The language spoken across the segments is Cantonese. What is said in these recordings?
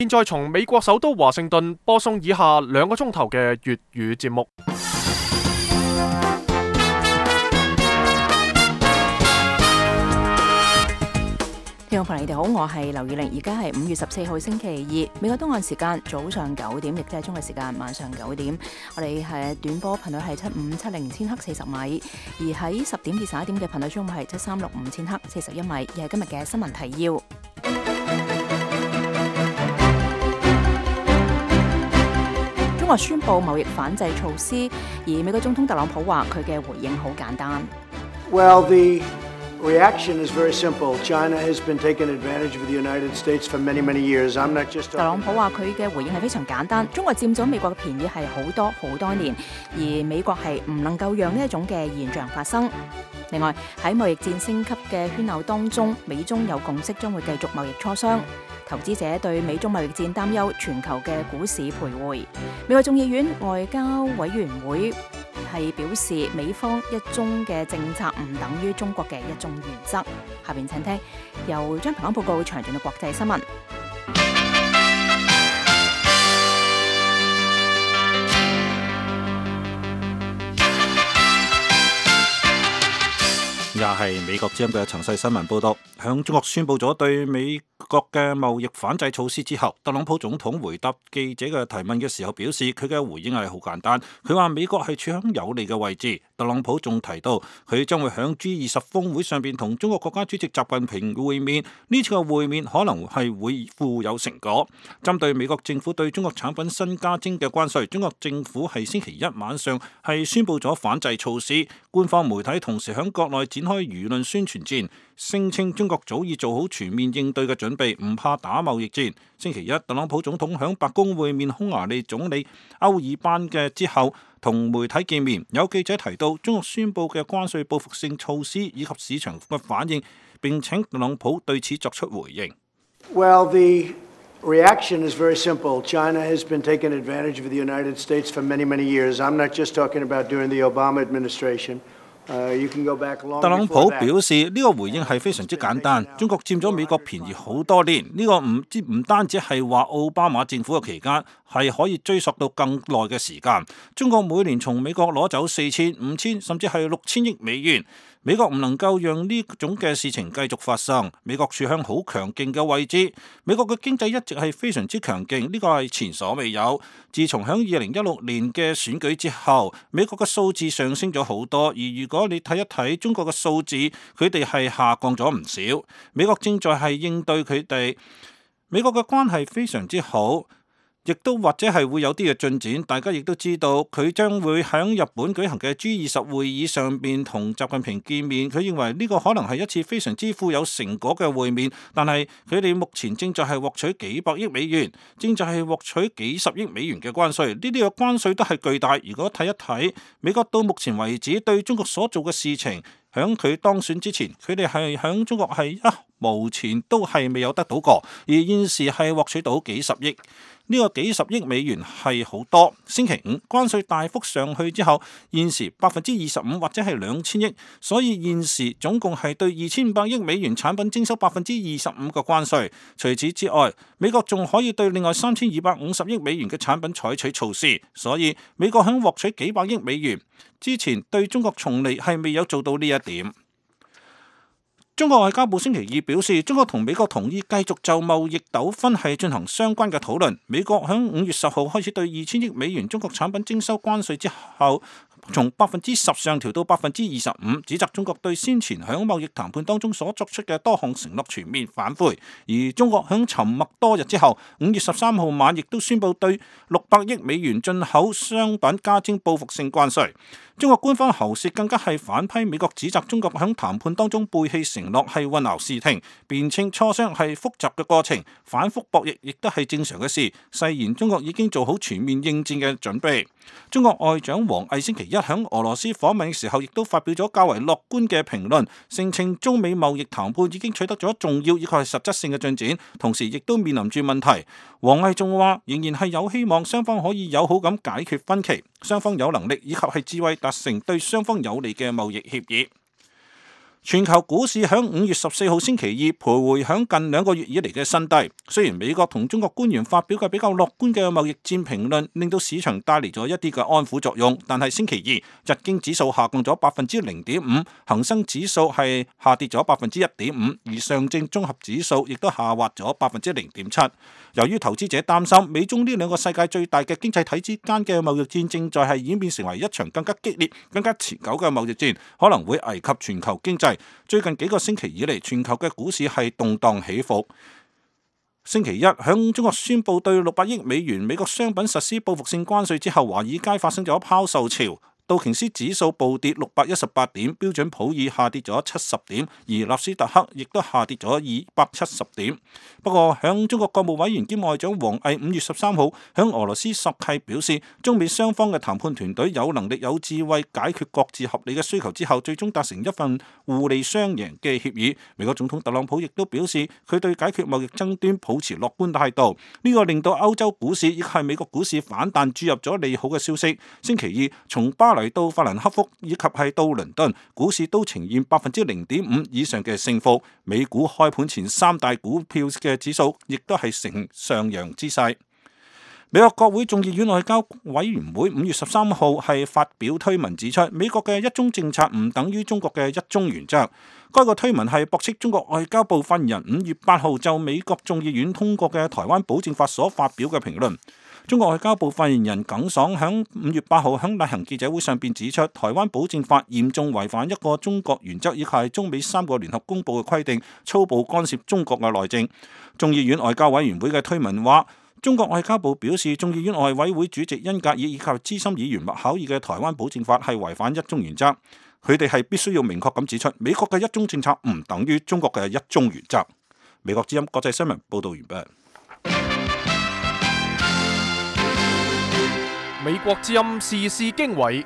現在從美國首都華盛頓播送以下2個鐘頭嘅粵語節目。 聽眾朋友，你哋好，我係劉宇玲，而家係5月14號星期2，美國東岸時間早上9點，亦即係中國時間晚上9點。我哋係短波頻率係7570千赫40米，而喺10點至11點嘅頻率中係7365千赫41米。而係今日嘅新聞提要。中國宣布貿易反制措施，而美國總統特朗普話佢嘅回應好簡單。 Well, the reaction is very simple. China has been taking advantage of the United States for many, many years. I'm not just. 特朗普話佢嘅回應係非常簡單，中國佔咗美國嘅便宜係好多好多年，而美國係唔能夠讓呢一種嘅現象發生。另外喺貿易戰升級嘅喧鬧當中，美中有共識將會繼續貿易磋商。投資者對美中貿易戰擔憂，全球嘅股市徘徊。美國眾議院外交委員會係表示，美方一中嘅政策唔等於中國嘅一中原則。下邊請聽由張平安報告詳盡嘅國際新聞。 又係美國之音嘅詳細新聞報道，響中國宣布咗對美國嘅貿易反制措施之後，特朗普總統回答記者嘅提問嘅時候表示，佢嘅回應係好簡單。佢話美國係處響有利嘅位置。特朗普仲提到，佢將會響 G20 峰會上邊同中國國家主席習近平會面。呢次嘅會面可能係會富有成果。針對美國政府對中國產品新加徵嘅關稅，中國政府係星期一晚上係宣布咗反制措施。官方媒體同時響國內展開輿論宣傳戰，聲稱中國早已做好全面應對嘅準備，唔怕打貿易戰。星期一，特朗普總統響白宮會面匈牙利總理歐爾班嘅之後，同媒體見面。有記者提到中國宣布嘅關稅報復性措施以及市場嘅反應，並請特朗普對此作出回應。 Well, the reaction is very simple. China has been taking advantage of the United States for many, many years. I'm not just talking about during the Obama administration. You can go back long before that. 特朗普表示呢個回應係非常之簡單，中國佔咗美國便宜好多年，呢個唔單止係話奧巴馬政府嘅期間，係可以追溯到更耐嘅時間。中國每年從美國攞走4000、5000甚至係6000億美元。美國唔能夠讓呢種嘅事情繼續發生。美國處向好強勁嘅位置，美國嘅經濟一直係非常之強勁，呢個係前所未有。自從響2016年嘅選舉之後，美國嘅數字上升咗好多。而如果你睇一睇中國嘅數字，佢哋係下降咗唔少。美國正在係應對佢哋，美國嘅關係非常之好。亦都或者係會有啲嘅進展，大家亦都知道佢將會喺日本舉行嘅 G20 會議上邊同習近平見面。佢認為呢個可能係一次非常之富有成果嘅會面，但係佢哋目前正在係獲取幾百億美元，正在係獲取幾十億美元嘅關稅。呢啲嘅關稅都係巨大。如果睇一睇美國到目前為止對中國所做嘅事情，響佢當選之前，佢哋係響中國係目前都係未有得到過，而現時係獲取到幾十億。呢個幾十億美元係好多。星期五關稅大幅上去之後，現時25%或者係2000億，所以現時總共係對2500億美元產品徵收25%嘅關稅。除此之外，美國仲可以對另外3250億美元嘅產品採取措施，所以美國響獲取幾百億美元之前，對中國從嚟係未有做到呢一點。中國外交部星期二表示，中國同美國同意繼續就貿易糾紛係進行相關嘅討論。美國響5月10號開始對2000億美元中國產品徵收關稅之後，從10%上調到25%，指責中國對先前響貿易談判當中所作出嘅多項承諾全面反悔。而中國響沉默多日之後，5月13號晚亦都宣布對600億美元進口商品加徵報復性關稅。中國官方喉舌更加係反批美國指責中國響談判當中背棄承諾係混淆視聽，辯稱磋商係複雜嘅過程，反覆博弈亦都係正常嘅事，誓言中國已經做好全面應戰嘅準備。中國外長王毅星期一響俄羅斯訪問嘅時候，亦都發表咗較為樂觀嘅評論，聲稱中美貿易談判已經取得咗重要以及係實質性嘅進展，同時亦都面臨住問題。王毅仲話，仍然係有希望雙方可以友好咁解決分歧，雙方有能力以及係智慧達成對雙方有利嘅貿易協議。 全球股市響5月14號星期二徘徊響近2個月以嚟嘅新低。雖然美國同中國官員發表嘅比較樂觀嘅貿易戰評論，令到市場帶嚟咗一啲嘅安撫作用，但係星期二日經指數下降咗0.5%，恒生指數係下跌咗1.5%，而上證綜合指數亦都下滑咗0.7%。由於投資者擔心美中呢兩個世界最大嘅經濟體之間嘅貿易戰正在係演變成為一場更加激烈、更加持久嘅貿易戰，可能會危及全球經濟。最近幾個星期以嚟，全球嘅股市係動盪起伏。星期一，響中國宣布對600億美元美國商品實施報復性關稅之後，華爾街發生咗拋售潮。道瓊斯指數暴跌618點，標準普爾下跌咗70點，而納斯達克亦都下跌咗270點。不過，響中國國務委員兼外長王毅5月13號響俄羅斯索契表示，中美雙方嘅談判團隊有能力有智慧解決各自合理嘅需求之後，最終達成一份互利雙贏嘅協議。美國總統特朗普亦都表示，佢對解決貿易爭端抱持樂觀態度。呢個令到歐洲股市亦係美國股市反彈注入咗利好嘅消息。星期二，從巴黎到法蘭克福以及係到倫敦，股市都呈現0.5%以上嘅升幅。美股開盤前3大股票嘅指數亦都係呈上揚之勢。美國國會眾議院外交委員會5月13號係發表推文指出，美國嘅一中政策唔等於中國嘅一中原則。該個推文係駁斥中國外交部發言人5月8號就美國眾議院通過嘅台灣保證法所發表嘅評論。中國外交部發言人耿爽響5月8號響例行記者會上邊指出，台灣保證法嚴重違反一個中國原則以及係中美3個聯合公報嘅規定，粗暴干涉中國嘅內政。眾議院外交委員會嘅推文話，中國外交部表示，眾議院外委會主席恩格爾以及資深議員麥考爾嘅台灣保證法係違反一中原則，佢哋係必須要明確咁指出，美國嘅一中政策唔等於中國嘅一中原則。美國之音國際新聞報道完畢。 美國之音時事經緯，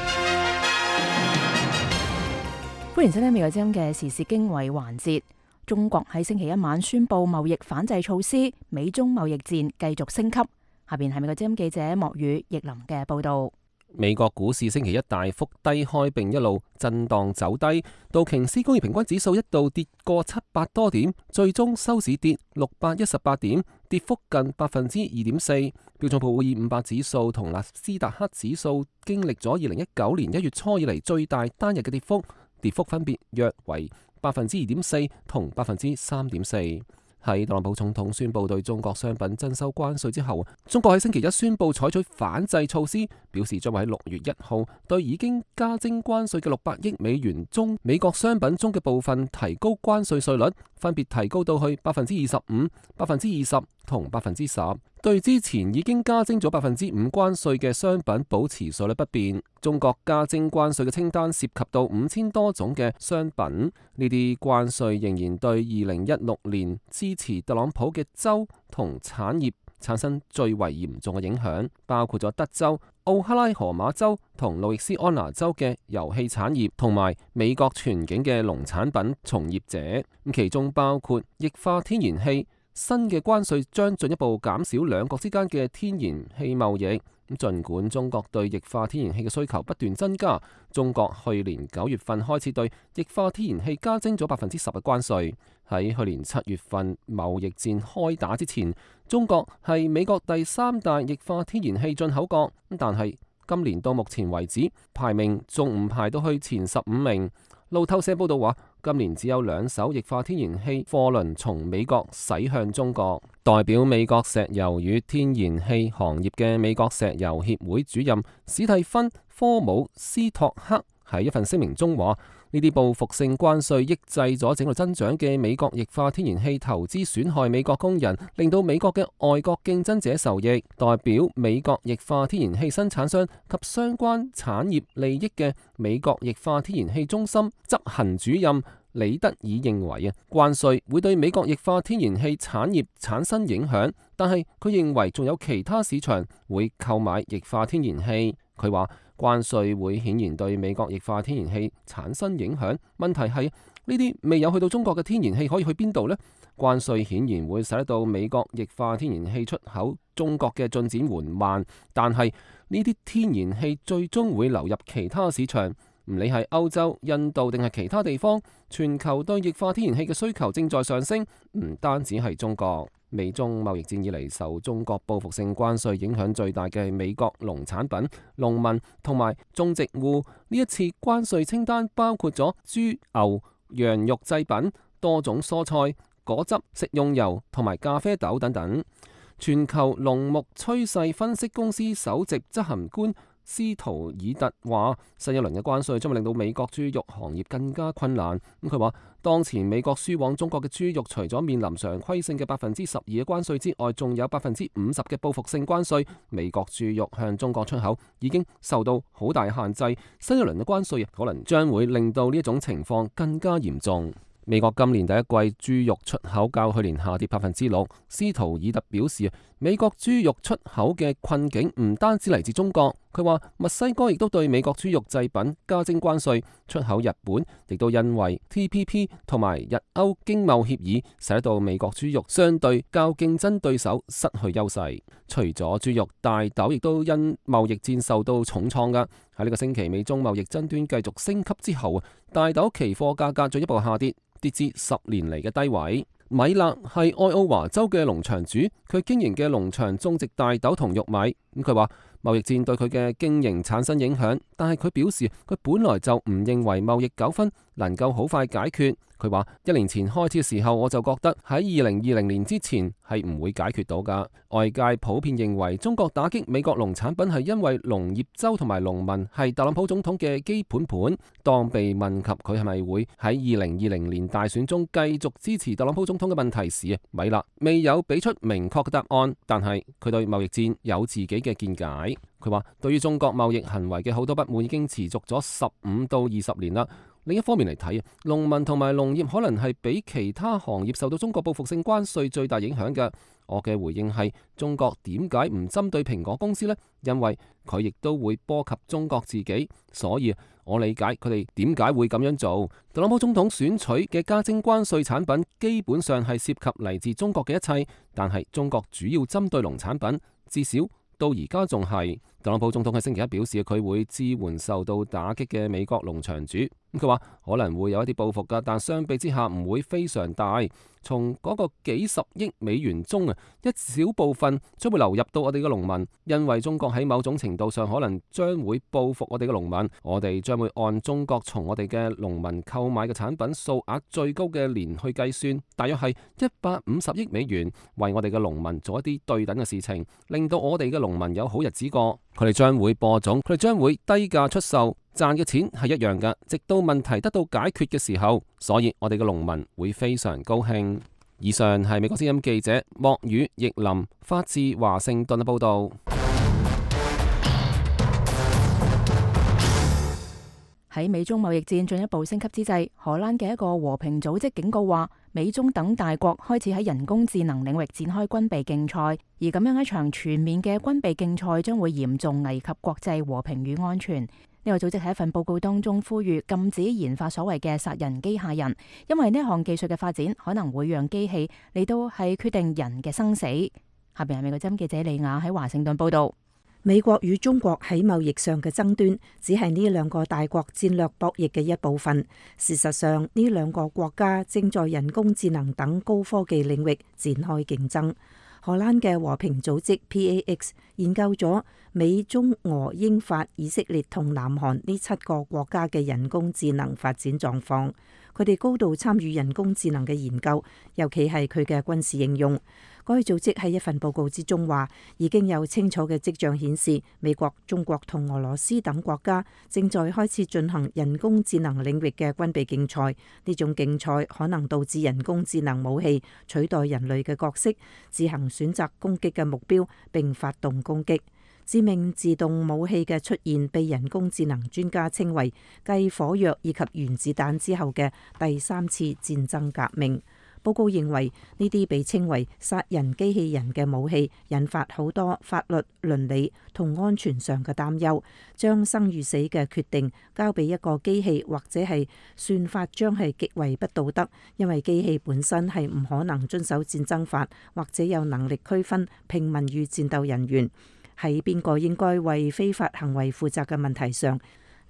歡迎收聽美國之音嘅時事經緯環節。中國喺星期一晚宣布貿易反制措施，美中貿易戰繼續升級。下邊係美國之音記者莫宇奕林嘅報道。 美國股市星期一大幅低開，並一路震盪走低。道瓊斯工業平均指數一度跌過700多點，最終收市跌618點，跌幅近2.4%。標準普爾500指數同納斯達克指數經歷咗2019年1月初以嚟最大單日嘅跌幅，跌幅分別約為2.4%同3.4%。喺特朗普總統宣布對中國商品徵收關稅之後，中國喺星期一宣布採取反制措施，表示將會喺6月1號對已經加徵關稅嘅600億美元中美國商品中嘅部分提高關稅稅率，分別提高到去25%、20%同10%。對之前已經加徵咗5%關稅嘅商品保持稅率不變。中國加徵關稅嘅清單涉及到5000多種嘅商品，呢啲關稅仍然對2016年支持特朗普嘅州同產業產生最為嚴重嘅影響，包括咗德州、奧克拉荷馬州同路易斯安那州嘅遊戲產業，同埋美國全境嘅農產品從業者。其中包括液化天然氣。新嘅關稅將進一步減少兩國之間嘅天然氣貿易。儘管中國對液化天然氣嘅需求不斷增加，中國去年9月份開始對液化天然氣加徵咗10%嘅關稅。喺去年7月份貿易戰開打之前，中國係美國第3大液化天然氣進口國，但係今年到目前為止，排名仲唔排到去前15名。路透社報道話，今年只有2艘液化天然氣貨輪從美國駛向中國。代表美國石油與天然氣行業嘅美國石油協會主任史蒂芬·科姆斯托克喺一份聲明中話，呢啲報復性關稅抑制咗整個增長嘅美國液化天然氣投資，損害美國工人，令到美國嘅外國競爭者受益。代表美國液化天然氣生產商及相關產業利益嘅美國液化天然氣中心執行主任李德爾認為關稅會對美國液化天然氣產業產生影響，但係佢認為仲有其他市場會購買液化天然氣。佢話關稅會顯然對美國液化天然氣產生影響，問題係呢啲未有去到中國嘅天然氣可以去邊度呢？關稅顯然會使得到美國液化天然氣出口中國嘅進展緩慢，但係呢啲天然氣最終會流入其他市場， 唔理係歐洲、印度定係其他地方，全球對液化天然氣嘅需求正在上升，唔單止係中國。美中貿易戰以嚟，受中國報復性關稅影響最大嘅係美國農產品、農民同埋種植戶。呢一次關稅清單包括咗豬、牛、羊肉製品、多種蔬菜、果汁、食用油同埋咖啡豆等等。全球農牧趨勢分析公司首席執行官斯圖爾特話：新一輪嘅關稅將會令到美國豬肉行業更加困難。佢話，當前美國輸往中國嘅豬肉，除咗面臨常規性嘅12%嘅關稅之外，仲有50%嘅報復性關稅。美國豬肉向中國出口已經受到好大限制，新一輪嘅關稅可能將會令到呢一種情況更加嚴重。美國今年第一季豬肉出口較去年下跌6%。斯圖爾特表示，美國豬肉出口嘅困境唔單止嚟自中國，佢話墨西哥亦都對美國豬肉製品加徵關稅，出口日本亦都因為 TPP 同埋日歐經貿協議，使到美國豬肉相對較競爭對手失去優勢。除咗豬肉，大豆亦都因貿易戰受到重創㗎。喺呢個星期，美中貿易爭端繼續升級之後，大豆期貨價格進一步下跌，跌至10年嚟嘅低位。米勒係愛奧華州嘅農場主，佢經營嘅農場種植大豆同玉米。咁佢話貿易戰對佢嘅經營產生影響，但係佢表示佢本來就唔認為貿易糾紛能夠好快解決。佢話1年前開始嘅時候，我就覺得喺2020年之前係唔會解決到㗎。外界普遍認為中國打擊美國農產品係因為農業州同埋農民係特朗普總統嘅基本盤。當被問及佢係咪會喺2020年大選中繼續支持特朗普總統嘅問題時，米勒未有俾出明確嘅答案，但係佢對貿易戰有自己嘅見解。佢話對於中國貿易行為嘅好多不滿已經持續咗15到20年啦。另一方面嚟睇，農民同埋農業可能係比其他行業受到中國報復性關稅最大影響嘅。我嘅回應係：中國點解唔針對蘋果公司呢？因為佢亦都會波及中國自己，所以我理解佢哋點解會咁樣做。特朗普總統選取嘅加徵關稅產品基本上係涉及嚟自中國嘅一切，但係中國主要針對農產品，至少到而家仲係。特朗普總統喺星期一表示，佢會支援受到打擊嘅美國農場主。佢話可能會有一啲報復㗎，但相比之下唔會非常大。從嗰個幾十億美元中一小部分將會流入到我哋嘅農民，因為中國喺某種程度上可能將會報復我哋嘅農民。我哋將會按中國從我哋嘅農民購買嘅產品數額最高嘅年去計算，大約係150億美元，為我哋嘅農民做一啲對等嘅事情，令到我哋嘅農民有好日子過。佢哋將會播種，佢哋將會低價出售，賺嘅錢係一樣㗎，直到問題得到解決嘅時候，所以我哋嘅農民會非常高興。以上係美國之音記者莫宇譯林發自華盛頓嘅報道。 喺美中貿易戰進一步升級之際，荷蘭嘅一個和平組織警告話，美中等大國開始喺人工智能領域展開軍備競賽，而咁樣一場全面嘅軍備競賽將會嚴重危及國際和平與安全。呢個組織喺一份報告當中呼籲禁止研發所謂嘅殺人機械人，因為呢項技術嘅發展可能會讓機器嚟到係決定人嘅生死。下邊係美國之音記者李雅喺華盛頓報道。 美國與中國喺貿易上嘅爭端，只係呢兩個大國戰略博弈嘅一部分。事實上，呢兩個國家正在人工智能等高科技領域展開競爭。荷蘭嘅和平組織 PAX 研究咗美、中、俄、英、法、以色列同南韓呢7個國家嘅人工智能發展狀況。佢哋高度參與人工智能嘅研究，尤其係佢嘅軍事應用。該組織喺一份報告之中話，已經有清楚嘅跡象顯示，美國、中國同俄羅斯等國家正在開始進行人工智能領域嘅軍備競賽。呢種競賽可能導致人工智能武器取代人類嘅角色，自行選擇攻擊嘅目標並發動攻擊。致命自動武器嘅出現被人工智能專家稱為繼火藥以及原子彈之後嘅第3次戰爭革命。報告認為呢啲被稱為殺人機器人嘅武器引發好多法律、倫理同安全上嘅擔憂，將生與死嘅決定交俾一個機器或者係算法將係極為不道德，因為機器本身係唔可能遵守戰爭法或者有能力區分平民與戰鬥人員。喺邊個應該為非法行為負責嘅問題上，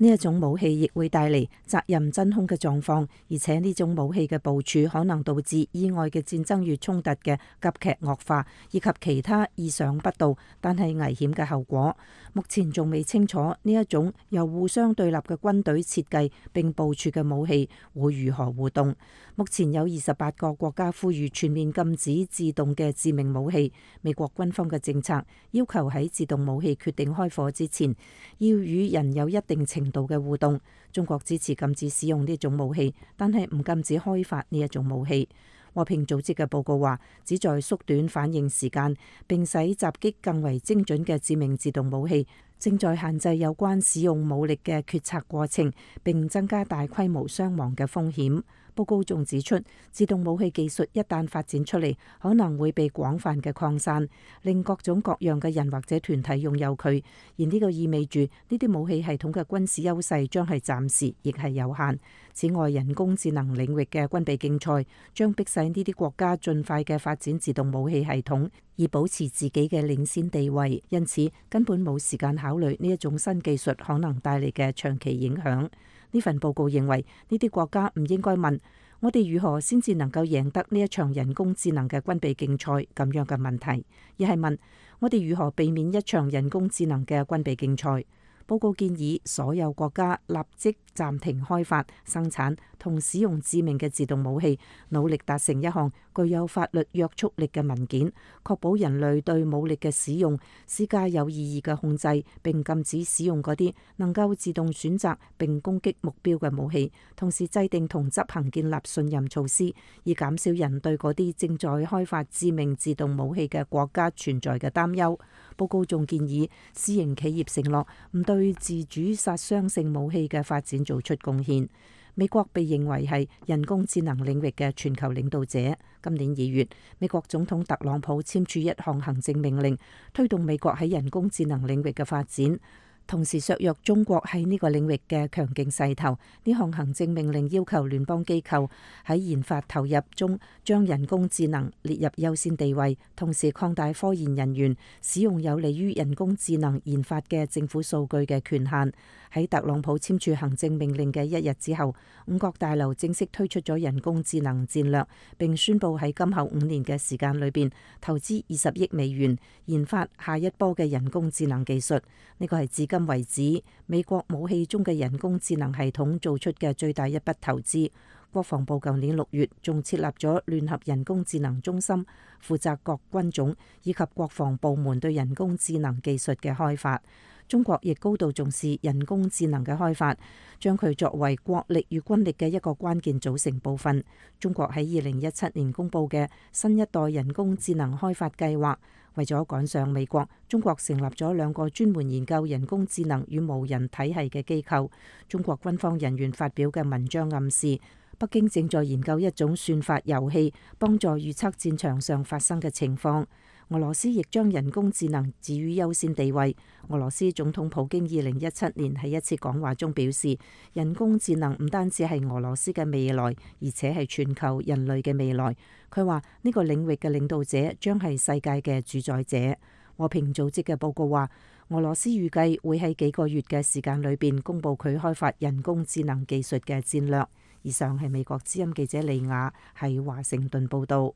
呢一種武器亦會帶嚟責任真空嘅狀況，而且呢種武器嘅部署可能導致意外嘅戰爭與衝突嘅急劇惡化，以及其他意想不到但係危險嘅後果。目前仲未清楚呢一種由互相對立嘅軍隊設計並部署嘅武器會如何互動。目前有28個國家呼籲全面禁止自動嘅致命武器。美國軍方嘅政策要求喺自動武器決定開火之前，要與人有一定程度嘅互動。中國支持禁止使用呢種武器，但係唔禁止開發呢一種武器。和平組織嘅報告話，旨在縮短反應時間，並使襲擊更為精準嘅致命自動武器，正在限制有關使用武力嘅決策過程，並增加大規模傷亡嘅風險。報告仲指出，自動武器技術一旦發展出嚟，可能會被廣泛嘅擴散，令各種各樣嘅人或者團體擁有佢。而呢個意味住呢啲武器系統嘅軍事優勢將係暫時，亦係有限。此外，人工智能領域嘅軍備競賽將迫使呢啲國家盡快嘅發展自動武器系統，以保持自己嘅領先地位。因此，根本冇時間考慮呢一種新技術可能帶嚟嘅長期影響。呢份報告認為，呢啲國家唔應該問我哋如何先至能夠贏得呢一場人工智能嘅軍備競賽咁樣嘅問題，而係問我哋如何避免一場人工智能嘅軍備競賽。報告建議所有國家立即暫停開發、生產同使用致命嘅自動武器，努力達成一項具有法律約束力嘅文件，確保人類對武力嘅使用施加有意義嘅控制，並禁止使用嗰啲能夠自動選擇並攻擊目標嘅武器，同時制定同執行建立信任措施，以減少人對嗰啲正在開發致命自動武器嘅國家存在嘅擔憂。報告仲建議私營企業承諾唔對自主殺傷性武器嘅發展做出貢獻。美國被認為係人工智能領域嘅全球領導者。今年2月，美國總統特朗普簽署一項行政命令，推動美國喺人工智能領域嘅發展，同時削弱中國喺呢個領域嘅強勁勢頭。呢項行政命令要求聯邦機構喺研發投入中將人工智能列入優先地位，同時擴大科研人員使用有利於人工智能研發嘅政府數據嘅權限。喺特朗普簽署行政命令嘅1日之後，五角大樓正式推出咗人工智能戰略，並宣布喺今後5年嘅時間裏邊投資20億美元研發下一波嘅人工智能技術。呢個係至今為止美國武器中嘅人工智能系統做出嘅最大一筆投資。國防部舊年6月仲設立咗聯合人工智能中心，負責各軍種以及國防部門對人工智能技術嘅開發。中國亦高度重視人工智能嘅開發，將佢作為國力與軍力嘅一個關鍵組成部分。中國喺2017年公布嘅新一代人工智能開發計劃，為咗趕上美國，中國成立咗2個專門研究人工智能與無人體系嘅機構。中國軍方人員發表嘅文章暗示，北京正在研究一種算法遊戲，幫助預測戰場上發生嘅情況。俄羅斯亦將人工智能置於優先地位。俄羅斯總統普京2017年喺一次講話中表示，人工智能唔單止係俄羅斯嘅未來，而且係全球人類嘅未來。佢話呢個領域嘅領導者將係世界嘅主宰者。和平組織嘅報告話，俄羅斯預計會喺幾個月嘅時間裏邊公布佢開發人工智能技術嘅戰略。以上係美國之音記者李雅喺華盛頓報道。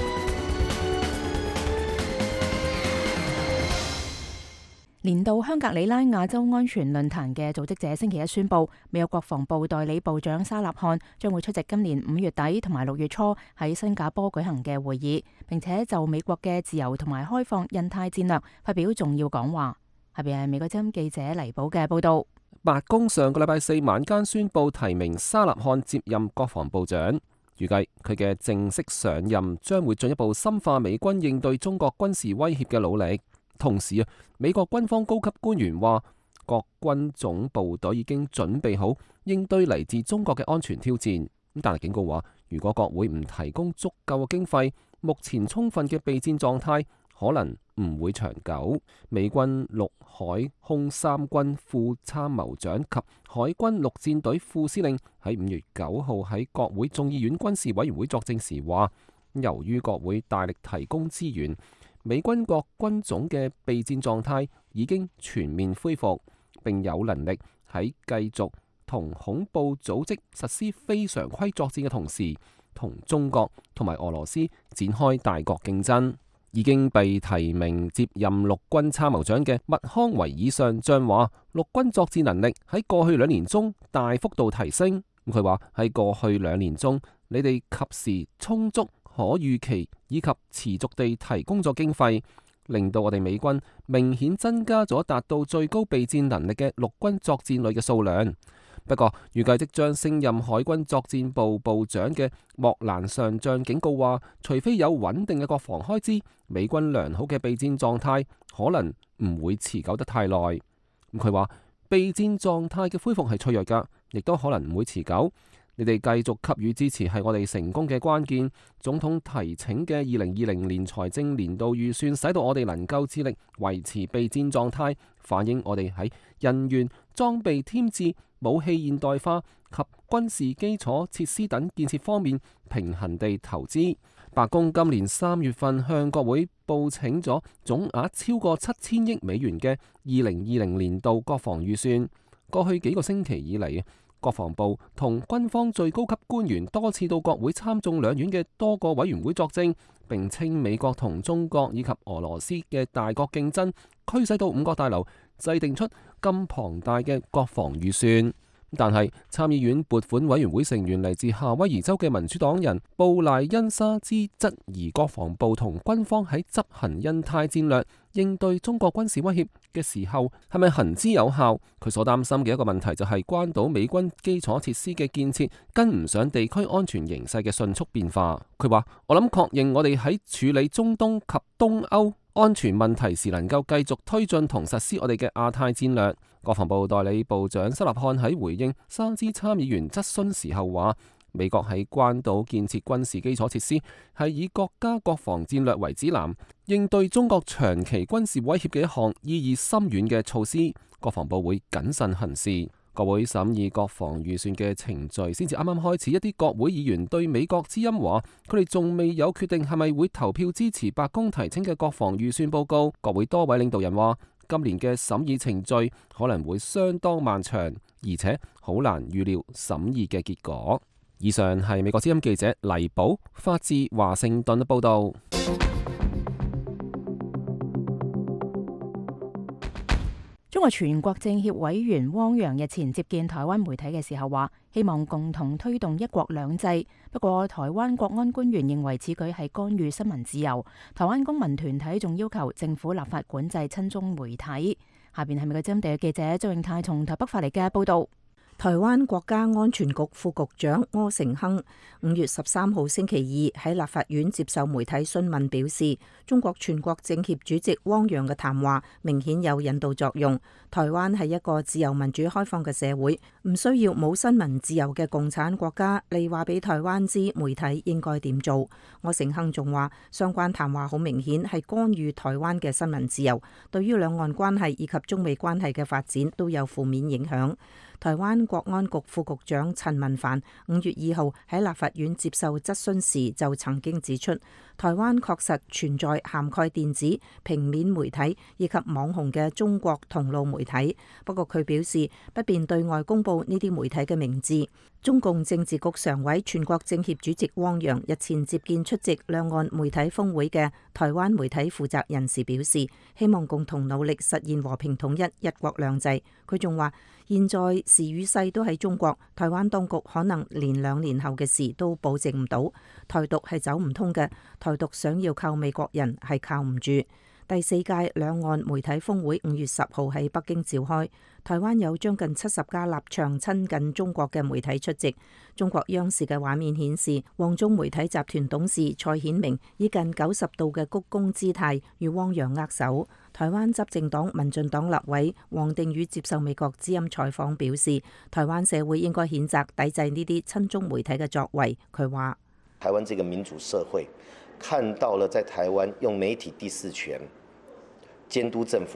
年度香格里拉亞洲安全論壇嘅組織者星期一宣布，美國國防部代理部長沙納漢將會出席今年5月底同埋6月初喺新加坡舉行嘅會議，並且就美國嘅自由同埋開放印太戰略發表重要講話。下邊係美國之音記者黎寶嘅報道。 白宮上個禮拜4晚間宣布提名沙納漢接任國防部長，預計佢嘅正式上任將會進一步深化美軍應對中國軍事威脅嘅努力。同時美國軍方高級官員話，各軍種部隊已經準備好應對嚟自中國嘅安全挑戰。但係警告話，如果國會唔提供足夠嘅經費，目前充分嘅備戰狀態可能唔會長久。美軍陸海空三軍副參謀長及海軍陸戰隊副司令喺5月9號喺國會眾議院軍事委員會作證時話，由於國會大力提供資源，美軍各軍種嘅備戰狀態已經全面恢復，並有能力喺繼續同恐怖組織實施非常規作戰嘅同時，同中國同埋俄羅斯展開大國競爭。已經被提名接任陸軍參謀長嘅麥康維爾上將話，陸軍作戰能力喺過去2年中大幅度提升。佢話喺過去2年中，你哋及時、充足、可預期以及持續地提供咗經費，令到我哋美軍明顯增加咗達到最高備戰能力嘅陸軍作戰旅嘅數量。不過，預計即將升任海軍作戰部部長嘅莫蘭上將警告話，除非有穩定嘅國防開支，美軍良好嘅備戰狀態可能唔會持久得太耐。佢話備戰狀態嘅恢復係脆弱㗎，亦都可能唔會持久。你哋繼續給予支持係我哋成功嘅關鍵。總統提請嘅2020年財政年度預算，使到我哋能夠致力維持備戰狀態，反映我哋喺人員、裝備添置、武器現代化及軍事基礎設施等建設方面平衡地投資。白宮今年3月份向國會報請咗總額超過7000億美元嘅2020年度國防預算。過去幾個星期以嚟，國防部同軍方最高級官員多次到國會參眾兩院嘅多個委員會作證，並稱美國同中國以及俄羅斯嘅大國競爭驅使到5角大樓制定出咁龐大嘅國防預算。但係參議院撥款委員會成員嚟自夏威夷州嘅民主黨人布萊恩沙茲質疑國防部同軍方喺執行印太戰略應對中國軍事威脅嘅時候係咪行之有效？佢所擔心嘅一個問題就係關島美軍基礎設施嘅建設跟唔上地區安全形勢嘅迅速變化。佢話：我諗確認我哋喺處理中東及東歐安全問題時能夠繼續推進同實施我哋嘅亞太戰略。國防部代理部長沙納漢喺回應沙茲參議員質詢時候話：美國喺關島建設軍事基礎設施係以國家國防戰略為指南，應對中國長期軍事威脅嘅一項意義深遠嘅措施。國防部會謹慎行事。國會審議國防預算嘅程序先至啱啱開始，一啲國會議員對美國之音話，佢哋仲未有決定係咪會投票支持白宮提請嘅國防預算報告。國會多位領導人話，今年嘅審議程序可能會相當漫長，而且好難預料審議嘅結果。以上係美國之音記者黎寶發自華盛頓嘅報道。 中國全國政協委員汪洋日前接見台灣媒體嘅時候話，希望共同推動一國兩制。不過台灣國安官員認為此舉係干預新聞自由。台灣公民團體仲要求政府立法管制親中媒體。下邊係美國之音地嘅記者周永泰從台北發嚟嘅報道。 台灣國家安全局副局長柯成亨5月13號星期二喺立法院接受媒體詢問，表示中國全國政協主席汪洋嘅談話明顯有引導作用。台灣係一個自由民主開放嘅社會，唔需要冇新聞自由嘅共產國家嚟話俾台灣知媒體應該點做。柯成亨仲話，相關談話好明顯係干預台灣嘅新聞自由，對於兩岸關係以及中美關係嘅發展都有負面影響。台灣國安局副局長陳文帆5月2號喺立法院接受質詢時就曾經指出，台灣確實存在涵蓋電子、平面媒體以及網紅嘅中國同路媒體，不過佢表示不便對外公佈呢啲媒體嘅名字。中共政治局常委、全國政協主席汪洋日前接見出席兩岸媒體峰會嘅台灣媒體負責人時表示，希望共同努力實現和平統一、一國兩制。佢仲話，現在時與勢都喺中國，台灣當局可能連2年後嘅事都保證唔到，台獨係走唔通嘅，台獨想要靠美國人係靠唔住。第4屆兩岸媒體峰會5月10號喺北京召開，台灣有將近70家立場親近中國嘅媒體出席。中國央視嘅畫面顯示，旺中媒體集團董事蔡顯明以近90度嘅鞠躬姿態與汪洋握手。台灣執政黨民進黨立委王定宇接受美國之音採訪表示，台灣社會應該譴責抵制呢啲親中媒體嘅作為。佢話： 台灣這個民主社會看到了在台灣用媒體第4權監督政府，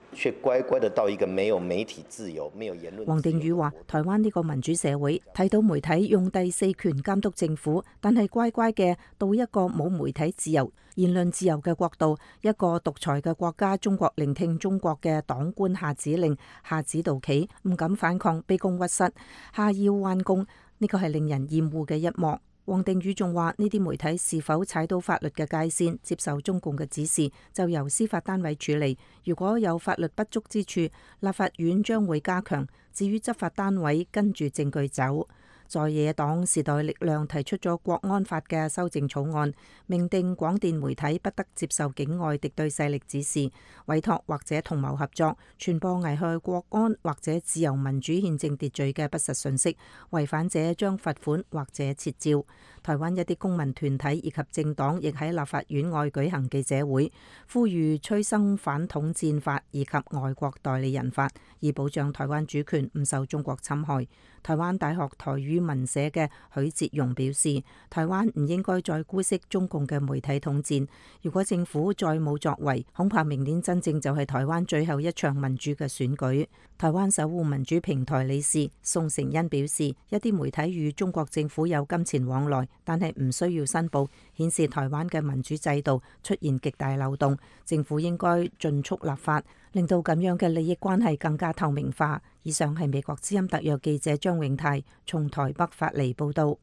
卻乖乖地到一個沒有媒體自由、沒有言論自由。 黃定宇話：台灣呢個民主社會睇到媒體用第四權監督政府，但係乖乖嘅到一個冇媒體自由、言論自由嘅國度，一個獨裁嘅國家，中國聆聽中國嘅黨官下指令、下指導棋，唔敢反抗，卑躬屈膝、下腰彎弓，呢個係令人厭惡嘅一幕。黃定宇仲話：呢啲媒體是否踩到法律嘅界線，接受中共嘅指示，就由司法單位處理。如果有法律不足之處，立法院將會加強。至於執法單位跟住證據走。在野黨時代力量提出咗國安法嘅修正草案，明定廣電媒體不得接受境外敵對勢力指示、委託或者同謀合作，傳播危害國安或者自由民主憲政秩序嘅不實信息，違反者將罰款或者撤照。台灣一啲公民團體以及政黨亦喺立法院外舉行記者會，呼籲催生反統戰法以及外國代理人法，以保障台灣主權唔受中國侵害。台灣大學台語文社嘅許哲容表示，台灣唔應該再姑息中共嘅媒體統戰，如果政府再冇作為，恐怕明年真正就係台灣最後一場民主嘅選舉。台灣守護民主平台理事宋成恩表示，一啲媒體與中國政府有金錢往來，但係唔需要申報，顯示台灣嘅民主制度出現極大漏洞，政府應該盡速立法，令到咁樣嘅利益關係更加透明化。以上係美國之音特約記者張永泰從台北發嚟報道。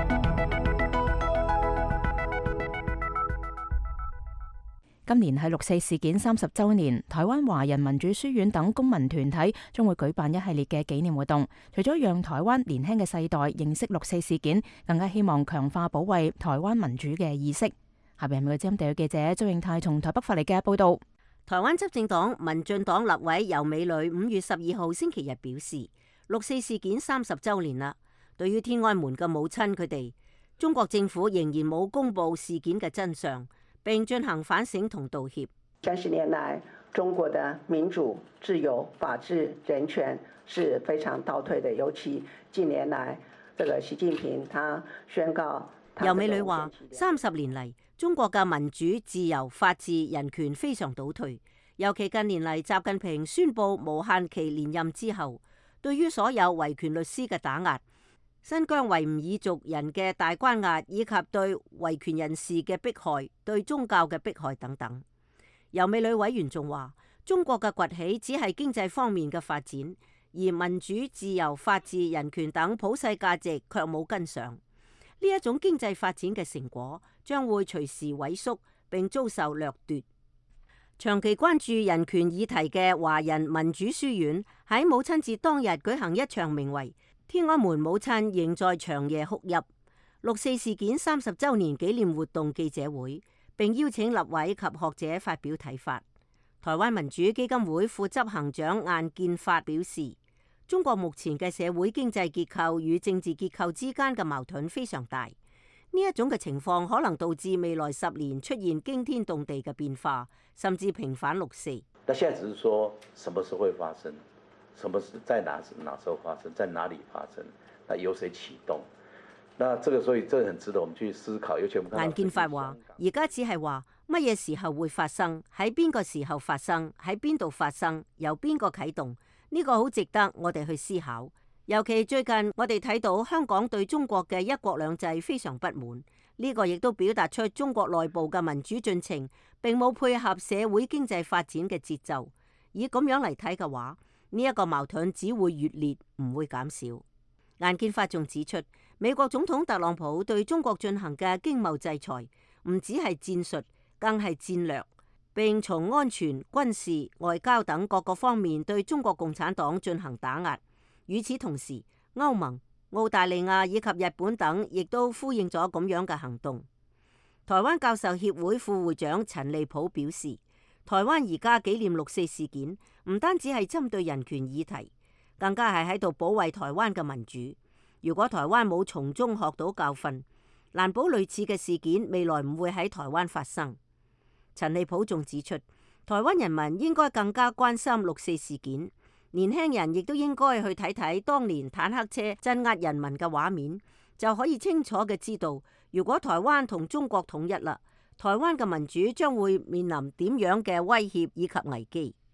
今年係六四事件30週年，台灣華人民主書院等公民團體將會舉辦一系列嘅紀念活動，除咗讓台灣年輕嘅世代認識六四事件，更加希望強化保衛台灣民主嘅意識。下邊係美國之音特約記者張永泰從台北發嚟嘅報道。 台灣執政黨民進黨立委游美女5月12號星期日表示，六四事件30週年啦，對於天安門嘅母親佢哋，中國政府仍然冇公布事件嘅真相，並進行反省同道歉。 30年來，中國的民主、自由、法治、人權是非常倒退的，尤其近年來，這個習近平他宣告。 游美女話：30年嚟，中國嘅民主、自由、法治、人權非常倒退，尤其近年嚟，習近平宣布無限期連任之後，對於所有維權律師嘅打壓、新疆維吾爾族人嘅大關押，以及對維權人士嘅迫害、對宗教嘅迫害等等。游美女委員仲話：中國嘅崛起只係經濟方面嘅發展，而民主、自由、法治、人權等普世價值卻冇跟上。呢一種經濟發展嘅成果將會隨時萎縮並遭受掠奪。長期關注人權議題嘅華人民主書院喺母親節當日舉行一場名為《天安門母親仍在長夜哭泣》六四事件30週年紀念活動記者會，並邀請立委及學者發表睇法。台灣民主基金會副執行長顏建發表示，中國目前嘅社會經濟結構與政治結構之間嘅矛盾非常大，呢一種嘅情況可能導致未來10年出現驚天動地嘅變化，甚至平反六四。 那現在只是說什麼時候會發生，什麼是在哪時候發生，在哪裡發生，那由誰啟動？那這個所以這很值得我們去思考。尤其我們顏建發話，而家只係話乜嘢時候會發生，喺邊個時候發生，喺邊度發生，由邊個啟動。呢個好值得我哋去思考，尤其最近我哋睇到香港對中國嘅一國兩制非常不滿，呢個亦都表達出中國內部嘅民主進程並冇配合社會經濟發展嘅節奏。以咁樣嚟睇嘅話，呢一個矛盾只會越烈，唔會減少。顏建發仲指出，美國總統特朗普對中國進行嘅經貿制裁，唔只係戰術，更係戰略。並從安全、軍事、外交等各個方面對中國共產黨進行打壓。與此同時，歐盟、澳大利亞以及日本等亦都呼應咗咁樣嘅行動。台灣教授協會副會長陳利普表示，台灣而家紀念六四事件，唔單止係針對人權議題，更加係喺度保衛台灣嘅民主。如果台灣冇從中學到教訓，難保類似嘅事件未來唔會喺台灣發生。陳利普仲指出，台灣人民應該更加關心六四事件，年輕人亦都應該去睇睇當年坦克車鎮壓人民嘅畫面，就可以清楚嘅知道，如果台灣同中國統一啦，台灣嘅民主將會面臨點樣嘅威脅以及危機。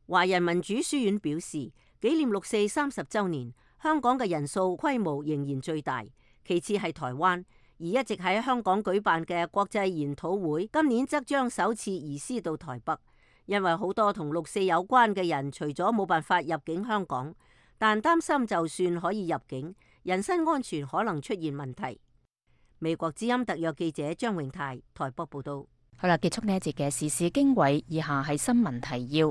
華人民主書院表示，紀念6.4 30週年，香港嘅人數規模仍然最大，其次係台灣。而一直喺香港舉辦嘅國際研討會，今年則將首次移師到台北，因為好多同6.4有關嘅人，除咗冇辦法入境香港，但擔心就算可以入境，人身安全可能出現問題。美國之音特約記者張永泰台北報道。 好啦，結束呢一節嘅時事經緯，以下係新聞提要。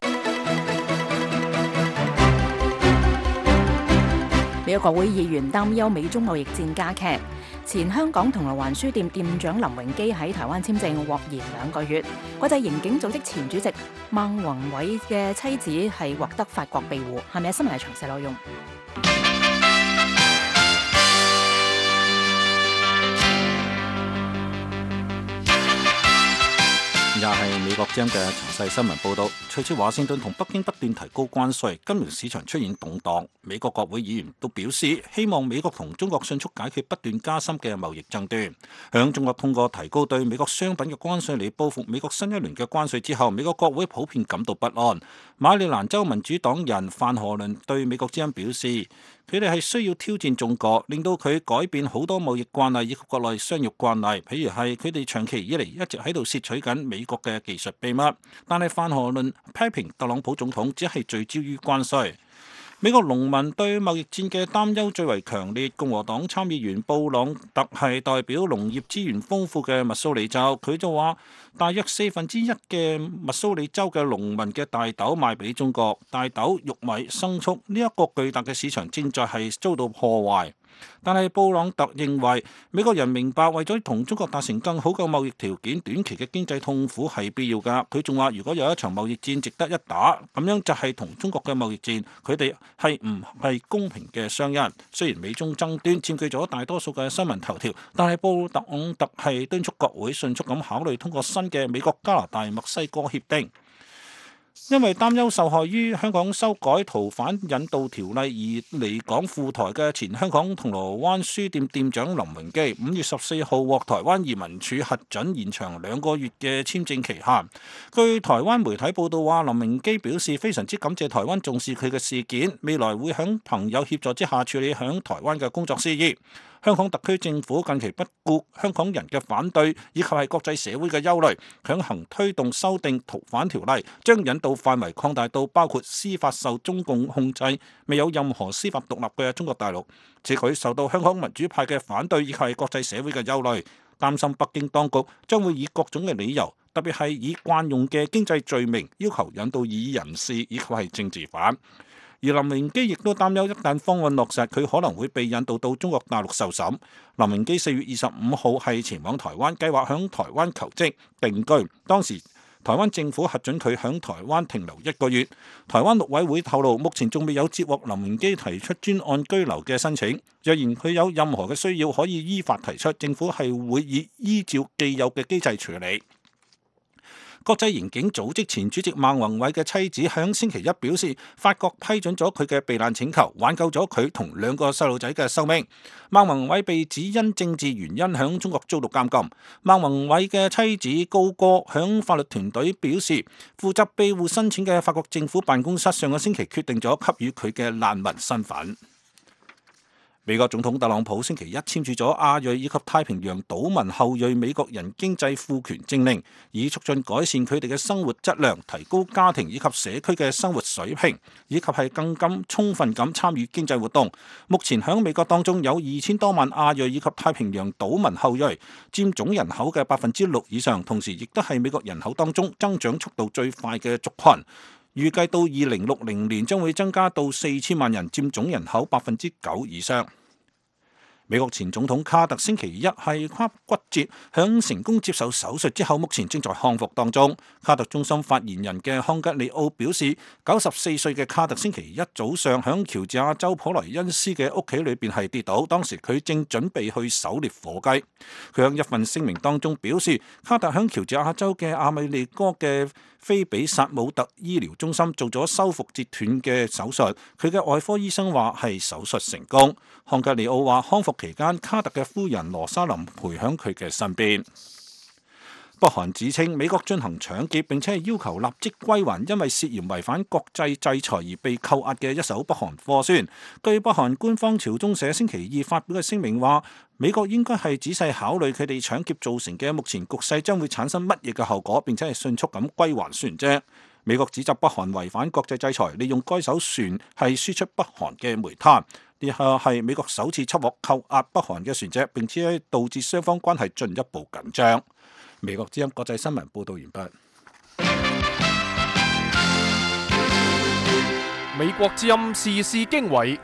美國國會議員擔憂美中貿易戰加劇。前香港銅鑼灣書店店長林榮基喺台灣簽證獲延2個月。國際刑警組織前主席孟宏偉嘅妻子係獲得法國庇護。下面新聞係詳細內容。 又係美國之音嘅詳細新聞報導。隨住華盛頓同北京不斷提高關稅，金融市場出現動盪。美國國會議員都表示，希望美國同中國迅速解決不斷加深嘅貿易爭端。響中國通過提高對美國商品嘅關稅嚟報復美國新一輪嘅關稅之後，美國國會普遍感到不安。馬里蘭州民主黨人范荷倫對美國之音表示，佢哋係需要挑戰中國，令到佢改變好多貿易慣例以及國內商業慣例，譬如係佢哋長期以嚟一直喺度竊取緊美國嘅技術秘密。但係範荷倫批評特朗普總統只係聚焦於關稅。美國農民對貿易戰嘅擔憂最為強烈。共和黨參議員布朗特係代表農業資源豐富嘅密蘇里州，佢就話大約1/4嘅密蘇里州嘅農民嘅大豆賣俾中國，大豆、玉米、牲畜呢一個巨大嘅市場正在係遭到破壞。但係布朗特認為美國人明白為咗同中國達成更好嘅貿易條件，短期嘅經濟痛苦係必要㗎。佢仲話如果有一場貿易戰值得一打，咁樣就係同中國嘅貿易戰，佢哋係唔係公平嘅雙贏。雖然美中爭端佔據咗大多數嘅新聞頭條，但係布朗特係敦促國會迅速咁考慮通過新嘅美國加拿大墨西哥協定。因為擔憂受害於香港修改逃犯引渡條例而離港赴台嘅前香港銅鑼灣書店店長林榮基，5月14號獲台灣移民署核准延長2個月嘅簽證期限。據台灣媒體報道話，林榮基表示非常之感謝台灣重視佢嘅事件，未來會響朋友協助之下處理響台灣嘅工作事宜。香港特區政府近期不顧香港人嘅反對，以及係國際社會嘅憂慮，強行推動修訂逃犯條例，將引渡範圍擴大到包括司法受中共控制、未有任何司法獨立嘅中國大陸。此舉受到香港民主派嘅反對，以及係國際社會嘅憂慮，擔心北京當局將會以各種嘅理由，特別係以慣用嘅經濟罪名要求引渡異議人士以及係政治犯。而林榮基亦都擔憂，一旦方案落實，佢可能會被引渡到中國大陸受審。林榮基4月25號係前往台灣，計劃響台灣求職定居。當時台灣政府核准佢響台灣停留1個月。台灣陸委會透露，目前仲未有接獲林榮基提出專案居留嘅申請。若然佢有任何嘅需要，可以依法提出，政府係會依照既有嘅機制處理。國際刑警組織前主席孟宏偉嘅妻子響星期一表示，法國批准咗佢嘅避難請求，挽救咗佢同2個細路仔嘅生命。孟宏偉被指因政治原因響中國遭到監禁。孟宏偉嘅妻子高歌響法律團隊表示，負責庇護申請嘅法國政府辦公室上個星期決定咗給予佢嘅難民身份。美國總統特朗普星期一簽署咗亞裔以及太平洋島民後裔美國人經濟賦權政令，以促進改善佢哋嘅生活質量，提高家庭以及社區嘅生活水平，以及係更充分咁參與經濟活動。目前喺美國當中有2000多萬亞裔以及太平洋島民後裔，佔總人口嘅6%以上，同時亦都係美國人口當中增長速度最快嘅族群。預計到2060年將會增加到4000萬人，佔總人口9%以上。美國前總統卡特星期一係骨折，響成功接受手術之後，目前正在康復當中。卡特中心發言人嘅康吉利奧表示，94歲嘅卡特星期一早上響喬治亞州普萊恩斯嘅屋企裏邊係跌倒，當時佢正準備去狩獵火雞。佢喺一份聲明當中表示，卡特響喬治亞州嘅阿米利哥嘅菲比薩姆特醫療中心做咗修復截斷嘅手術，佢嘅外科醫生話係手術成功。康格利奧話康復期間，卡特嘅夫人羅莎琳陪喺佢嘅身邊。 北韓指稱美國進行搶劫，並且係要求立即歸還因為涉嫌違反國際制裁而被扣押嘅一艘北韓貨船。據北韓官方朝中社星期二發表嘅聲明話，美國應該係仔細考慮佢哋搶劫造成嘅目前局勢將會產生乜嘢嘅後果，並且係迅速咁歸還船隻。美國指責北韓違反國際制裁，利用該艘船係輸出北韓嘅煤炭。呢個係美國首次緝獲扣押北韓嘅船隻，並且導致雙方關係進一步緊張。美國之音國際新聞報道完畢。 美國之音時事經緯，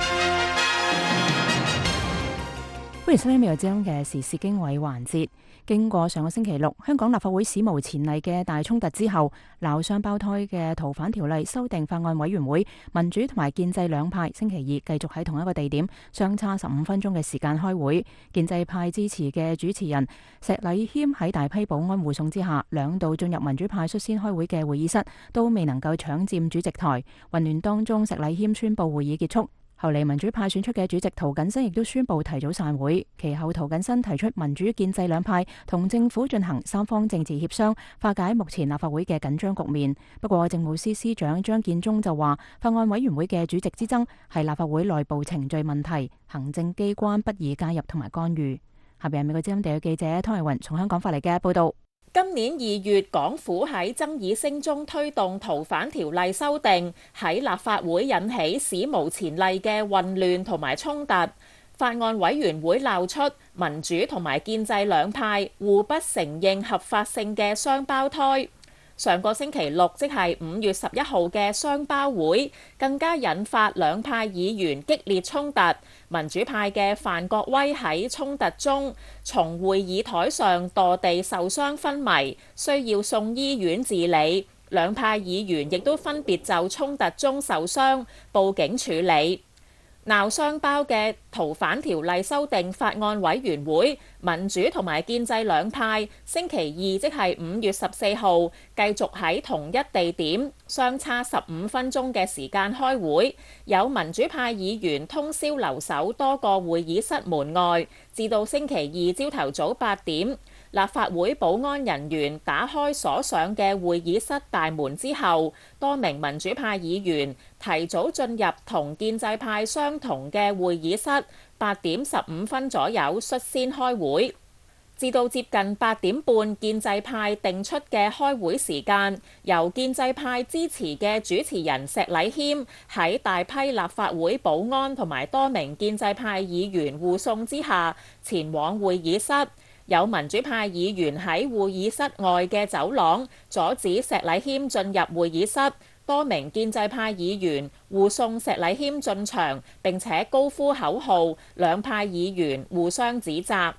歡迎收聽美國之音嘅時事經緯環節。經過上個星期六香港立法會史無前例嘅大衝突之後，鬧雙胞胎嘅逃犯條例修訂法案委員會民主同埋建制兩派星期二繼續喺同一個地點相差15分鐘嘅時間開會。建制派支持嘅主持人石禮謙喺大批保安護送之下，兩度進入民主派率先開會嘅會議室，都未能夠搶佔主席台。混亂當中，石禮謙宣布會議結束。後嚟民主派選出嘅主席涂謹申亦都宣布提早散會。其後涂謹申提出民主建制兩派同政府進行三方政治協商，化解目前立法會嘅緊張局面。不過政務司司長張建宗就話，法案委員會嘅主席之爭係立法會內部程序問題，行政機關不宜介入同埋干預。下邊係美國之音地嘅記者湯慧雲從香港發嚟嘅報道。 今年2月，港府喺爭議聲中推動逃犯條例修訂，喺立法會引起史無前例嘅混亂同埋衝突。法案委員會鬧出民主同埋建制兩派互不承認合法性嘅雙胞胎。上個星期六，即係5月11號嘅雙胞會，更加引發兩派議員激烈衝突。民主派嘅范國威喺衝突中從會議台上墮地受傷昏迷，需要送醫院治理。兩派議員亦都分別就衝突中受傷報警處理。鬧雙胞嘅逃犯條例修訂法案委員會民主同埋建制兩派星期二，即係5月14號，繼續喺同一地點相差15分鐘嘅時間開會。有民主派議員通宵留守多個會議室門外，至到星期二朝頭早8點。立法會保安人員打開鎖上嘅會議室大門之後，多名民主派議員提早進入同建制派相同嘅會議室，8點15分左右率先開會。至到接近8點半，建制派定出嘅開會時間，由建制派支持嘅主持人石禮謙喺大批立法會保安同埋多名建制派議員護送之下前往會議室。有民主派議員喺會議室外嘅走廊阻止石禮謙進入會議室，多名建制派議員護送石禮謙進場，並且高呼口號，兩派議員互相指責。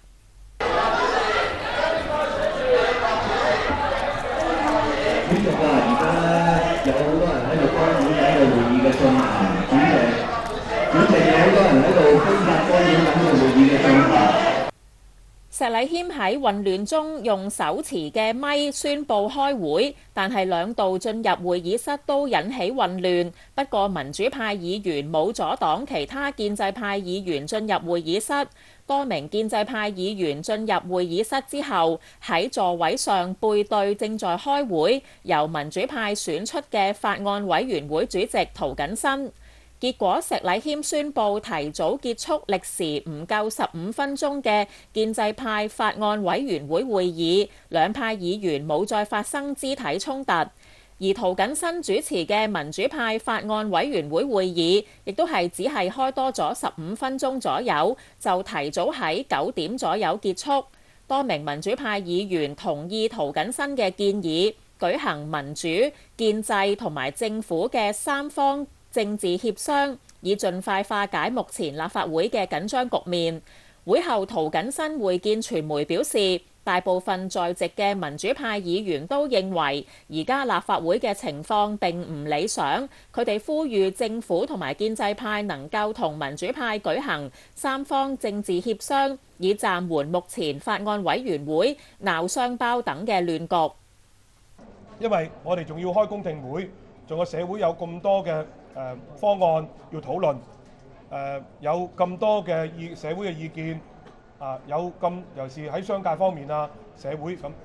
有好多人喺度干擾緊個會議嘅進行，主席有好多人喺度非法干擾緊個會議嘅進行。 石禮謙喺混亂中用手持嘅咪宣佈開會，但係兩度進入會議室都引起混亂。不過民主派議員冇阻擋其他建制派議員進入會議室。多名建制派議員進入會議室之後，喺座位上背對正在開會由民主派選出嘅法案委員會主席涂謹申。結果石禮謙宣布提早結束歷時唔夠15分鐘嘅建制派法案委員會會議，兩派議員冇再發生肢體衝突。而涂謹申主持嘅民主派法案委員會會議，亦都係只係開多咗15分鐘左右，就提早喺9點左右結束。多名民主派議員同意涂謹申嘅建議，舉行民主、建制同埋政府嘅三方政治協商，以盡快化解目前立法會嘅緊張局面。會後涂謹申會見傳媒表示，大部分在席嘅民主派議員都認為而家立法會嘅情況並唔理想，佢哋呼籲政府同埋建制派能夠同民主派舉行三方政治協商，以暫緩目前法案委員會鬧雙胞等嘅亂局。 因為我哋仲要開公聽會，仲有社會有咁多嘅方案要討論，有咁多嘅社會嘅意見，尤其是喺商界方面啊，社會咁，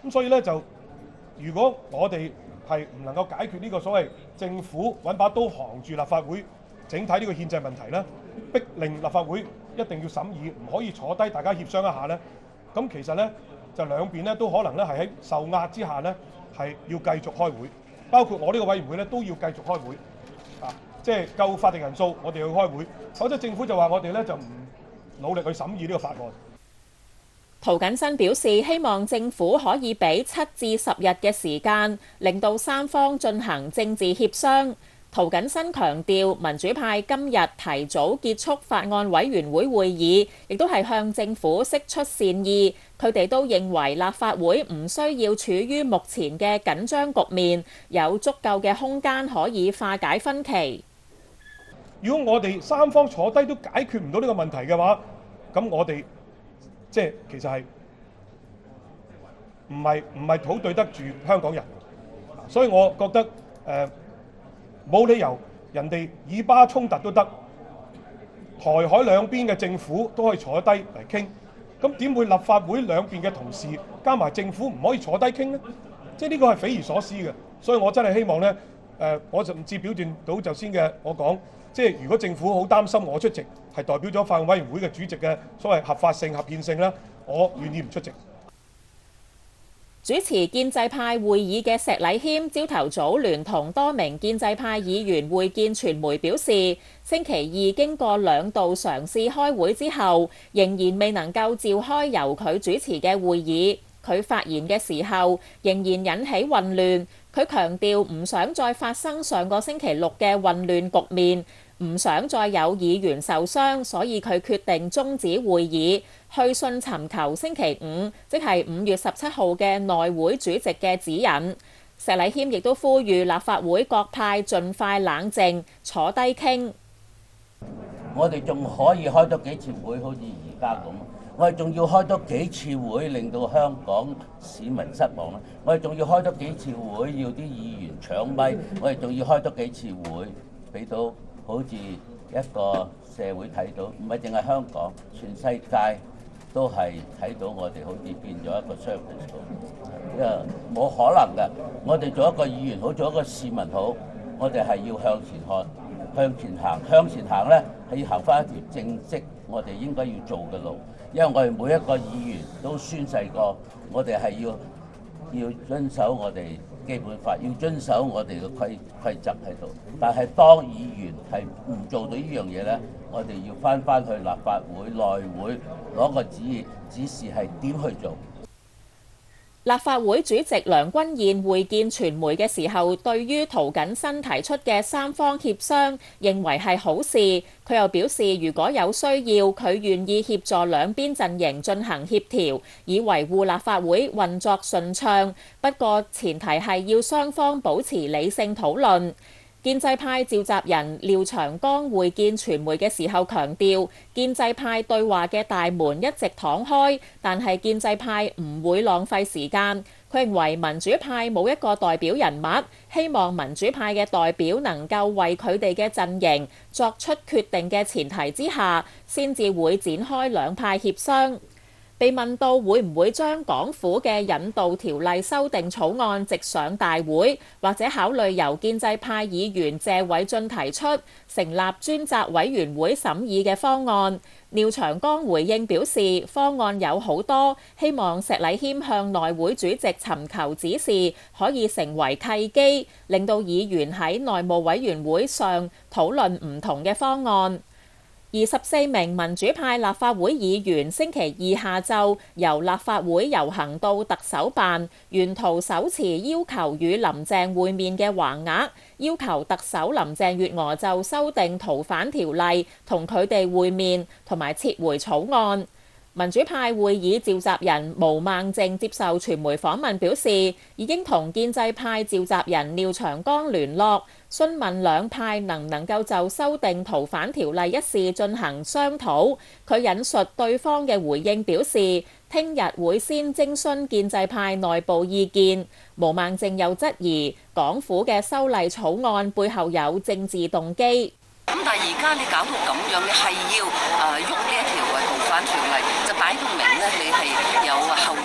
咁所以咧就，如果我哋係唔能夠解決呢個所謂政府揾把刀行住立法會整體呢個憲制問題咧，逼令立法會一定要審議，唔可以坐低大家協商一下咧，咁其實咧就兩邊咧都可能咧係喺受壓之下咧係要繼續開會，包括我呢個委員會咧都要繼續開會，即係夠法定人數，我哋要開會，否則政府就話我哋咧就唔努力去審議呢個法案。 涂謹申表示，希望政府可以俾7至10日嘅時間，令到三方進行政治協商。涂謹申強調，民主派今日提早結束法案委員會會議，亦都係向政府釋出善意。佢哋都認為立法會唔需要處於目前嘅緊張局面，有足夠嘅空間可以化解分歧。 如果我哋三方坐低都解決唔到呢個問題嘅話，咁我哋即係其實係唔係好對得住香港人，所以我覺得冇理由人哋以巴衝突都得，台海兩邊嘅政府都可以坐低嚟傾，咁點會立法會兩邊嘅同事加埋政府唔可以坐低傾呢？即係呢個係匪夷所思嘅，所以我真係希望呢，我甚至表現到頭先嘅我講，即係如果政府好擔心我出席係代表咗法案委員會嘅主席嘅所謂合法性、合憲性啦，我願意唔出席。 主持建制派會議嘅石禮謙朝頭早聯同多名建制派議員會見傳媒，表示星期二經過2度嘗試開會之後，仍然未能夠召開由佢主持嘅會議。佢發言嘅時候仍然引起混亂，佢強調唔想再發生上個星期6嘅混亂局面，唔想再有議員受傷，所以佢決定終止會議，去信尋求星期5，即係5月17號嘅內會主席嘅指引。石禮謙亦都呼籲立法會各派盡快冷靜，坐低傾。 我哋仲可以開多幾次會，好似而家咁。我哋仲要開多幾次會，令到香港市民失望啦！我哋仲要開多幾次會，要啲議員搶咪。我哋仲要開多幾次會，俾到好似一個社會睇到，唔係淨係香港，全世界都係睇到我哋好似變咗一個 service 咁。因為冇可能嘅，我哋做一個議員好，做一個市民好，我哋係要向前看，向前行。向前行咧係要行翻一條正式我哋應該要做嘅路。因為我哋每一個議員都宣誓過，我哋係要遵守我哋基本法，要遵守我哋嘅規則喺度。但係當議員係唔做到呢樣嘢咧，我哋要翻去立法會內會攞個指示係點去做。 立法會主席梁君彥會見傳媒嘅時候，對於涂謹申提出嘅三方協商，認為係好事。佢又表示，如果有需要，佢願意協助兩邊陣營進行協調，以維護立法會運作順暢。不過前提係要雙方保持理性討論。建制派召集人廖長江會見傳媒嘅時候強調，建制派對話嘅大門一直敞開，但係建制派唔會浪費時間。佢認為民主派冇一個代表人物，希望民主派嘅代表能夠為佢哋嘅陣營作出決定嘅前提之下，先至會展開兩派協商。被問到會唔會將港府嘅引渡條例修訂草案直上大會，或者考慮由建制派議員謝偉俊提出成立專責委員會審議嘅方案，廖長江回應表示，方案有好多，希望石禮謙向內會主席尋求指示，可以成為契機，令到議員喺內務委員會上討論唔同嘅方案。24名民主派立法會議員星期二下晝由立法會遊行到特首辦，沿途手持要求與林鄭會面嘅橫額，要求特首林鄭月娥就修訂逃犯條例同佢哋會面，同埋撤回草案。民主派會議召集人毛孟靜接受傳媒訪問表示，已經同建制派召集人廖長江聯絡，詢問兩派能唔能夠就修訂逃犯條例一事進行商討。佢引述對方嘅回應表示，聽日會先徵詢建制派內部意見。毛孟靜又質疑港府嘅修例草案背後有政治動機。 咁但係而家你搞到咁樣，你係要喐呢一條逃犯條例，就擺到明咧，你係有後著。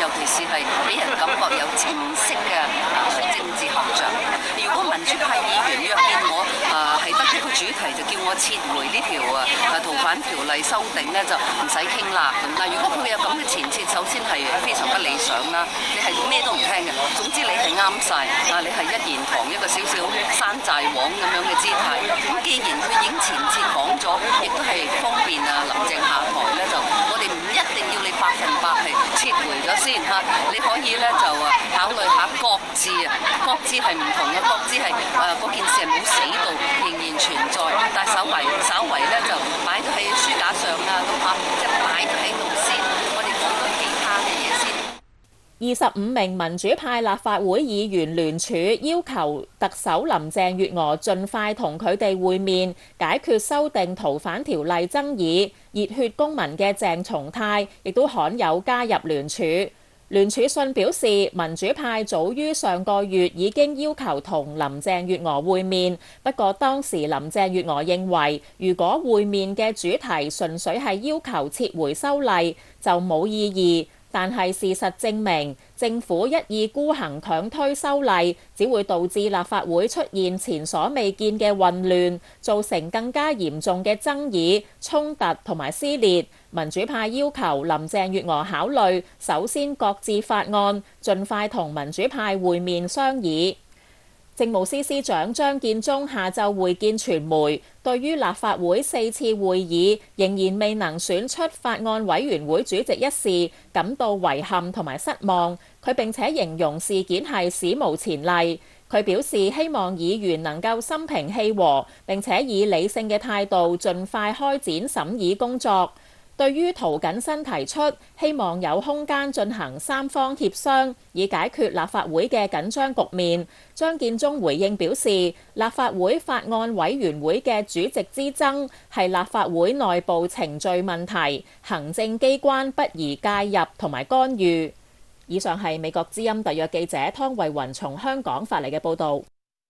尤其是係俾人感覺有正式嘅政治後著。如果民主派議員約見我，係得一個主題就叫我撤回呢條逃犯條例修訂呢，就唔使傾啦。咁但如果佢有咁嘅前設，首先係非常不理想啦。你係咩都唔聽嘅，總之你係啱晒，你係一言堂一個少少山寨王咁樣嘅姿態。咁既然佢已經前設講咗，亦都係方便林鄭下台呢，就我哋唔一定要你100%係撤回咗先嚇，你可以呢就考慮下擱置擱置係唔同嘅，擱置係嗰件事係冇死到，仍然存在，但係稍為呢就擺咗喺書架上咁即係擺咗喺度先，我哋講到其他嘅嘢先。 25名民主派立法會議員聯署要求特首林鄭月娥盡快同佢哋會面，解決修訂逃犯條例爭議。熱血公民嘅鄭松泰亦都罕有加入聯署。聯署信表示，民主派早於上個月已經要求同林鄭月娥會面，不過當時林鄭月娥認為，如果會面嘅主題純粹係要求撤回修例，就冇意義。但係事實證明，政府一意孤行強推修例，只會導致立法會出現前所未見嘅混亂，造成更加嚴重嘅爭議、衝突同埋撕裂。民主派要求林鄭月娥考慮，首先擱置法案，盡快同民主派會面商議。政務司司長張建宗下晝會見傳媒，對於立法會4次會議仍然未能選出法案委員會主席一事，感到遺憾同埋失望。佢並且形容事件係史無前例。佢表示希望議員能夠心平氣和，並且以理性嘅態度盡快開展審議工作。對於涂謹申提出希望有空間進行3方協商，以解決立法會嘅緊張局面，張建宗回應表示，立法會法案委員會嘅主席之爭係立法會內部程序問題，行政機關不宜介入同埋干預。以上係美國之音特約記者湯慧雲從香港發嚟嘅報導。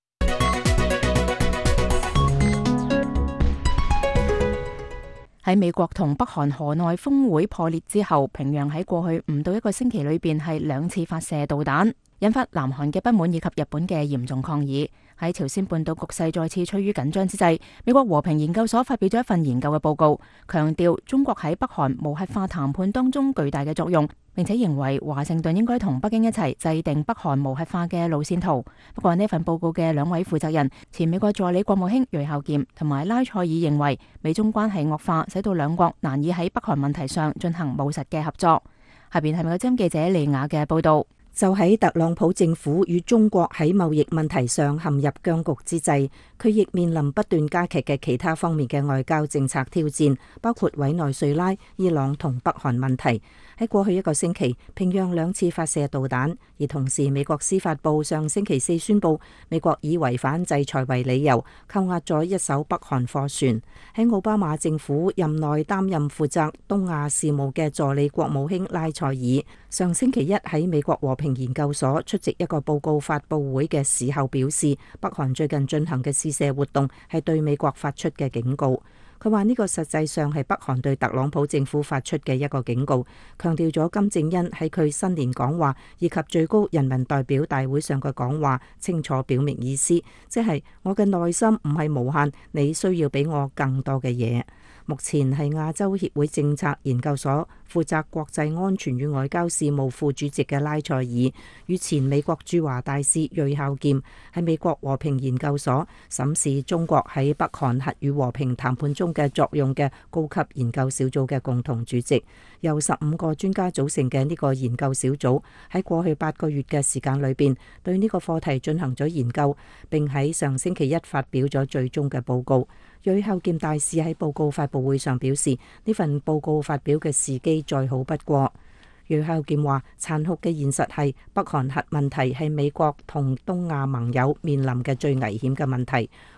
喺美國同北韓河內峰會破裂之後，平壤喺過去唔到1個星期裏邊係2次發射導彈，引發南韓嘅不滿以及日本嘅嚴重抗議。喺朝鮮半島局勢再次趨於緊張之際，美國和平研究所發表咗一份研究嘅報告，強調中國喺北韓無核化談判當中巨大嘅作用，並且認為華盛頓應該同北京一齊制定北韓無核化嘅路線圖。不過呢份報告嘅2位負責人，前美國助理國務卿瑞孝劍同埋拉塞爾認為，美中關係惡化，使到兩國難以喺北韓問題上進行務實嘅合作。下邊係美國之音記者利雅嘅報道。 就喺特朗普政府與中國喺貿易問題上陷入僵局之際，佢亦面臨不斷加劇嘅其他方面嘅外交政策挑戰，包括委內瑞拉、伊朗同北韓問題。喺過去1個星期，平壤2次發射導彈，而同時美國司法部上星期4宣布，美國以違反制裁為理由，扣押咗1艘北韓貨船。喺奧巴馬政府任內擔任負責東亞事務嘅助理國務卿拉塞爾，上星期1喺美國和平研究所出席一個報告發佈會嘅時候表示，北韓最近進行嘅試射活動係對美國發出嘅警告。佢話呢個實際上係北韓對特朗普政府發出嘅一個警告，強調咗金正恩喺佢新年講話以及最高人民代表大會上嘅講話清楚表明意思，即係我嘅內心唔係無限，你需要俾我更多嘅嘢。目前係亞洲協會政策研究所負責國際安全與外交事務副主席嘅拉塞爾，與前美國駐華大使瑞孝劍喺美國和平研究所審視中國喺北韓核與和平談判中嘅作用嘅高級研究小組嘅共同主席。由15個專家組成嘅呢個研究小組喺過去8個月嘅時間裏邊，對呢個課題進行咗研究，並喺上星期1發表咗最終嘅報告。瑞孝劍大使喺報告發佈會上表示，呢份報告發表嘅時機再好不過。瑞孝劍話，殘酷嘅現實係北韓核問題係美國同東亞盟友面臨嘅最危險嘅問題。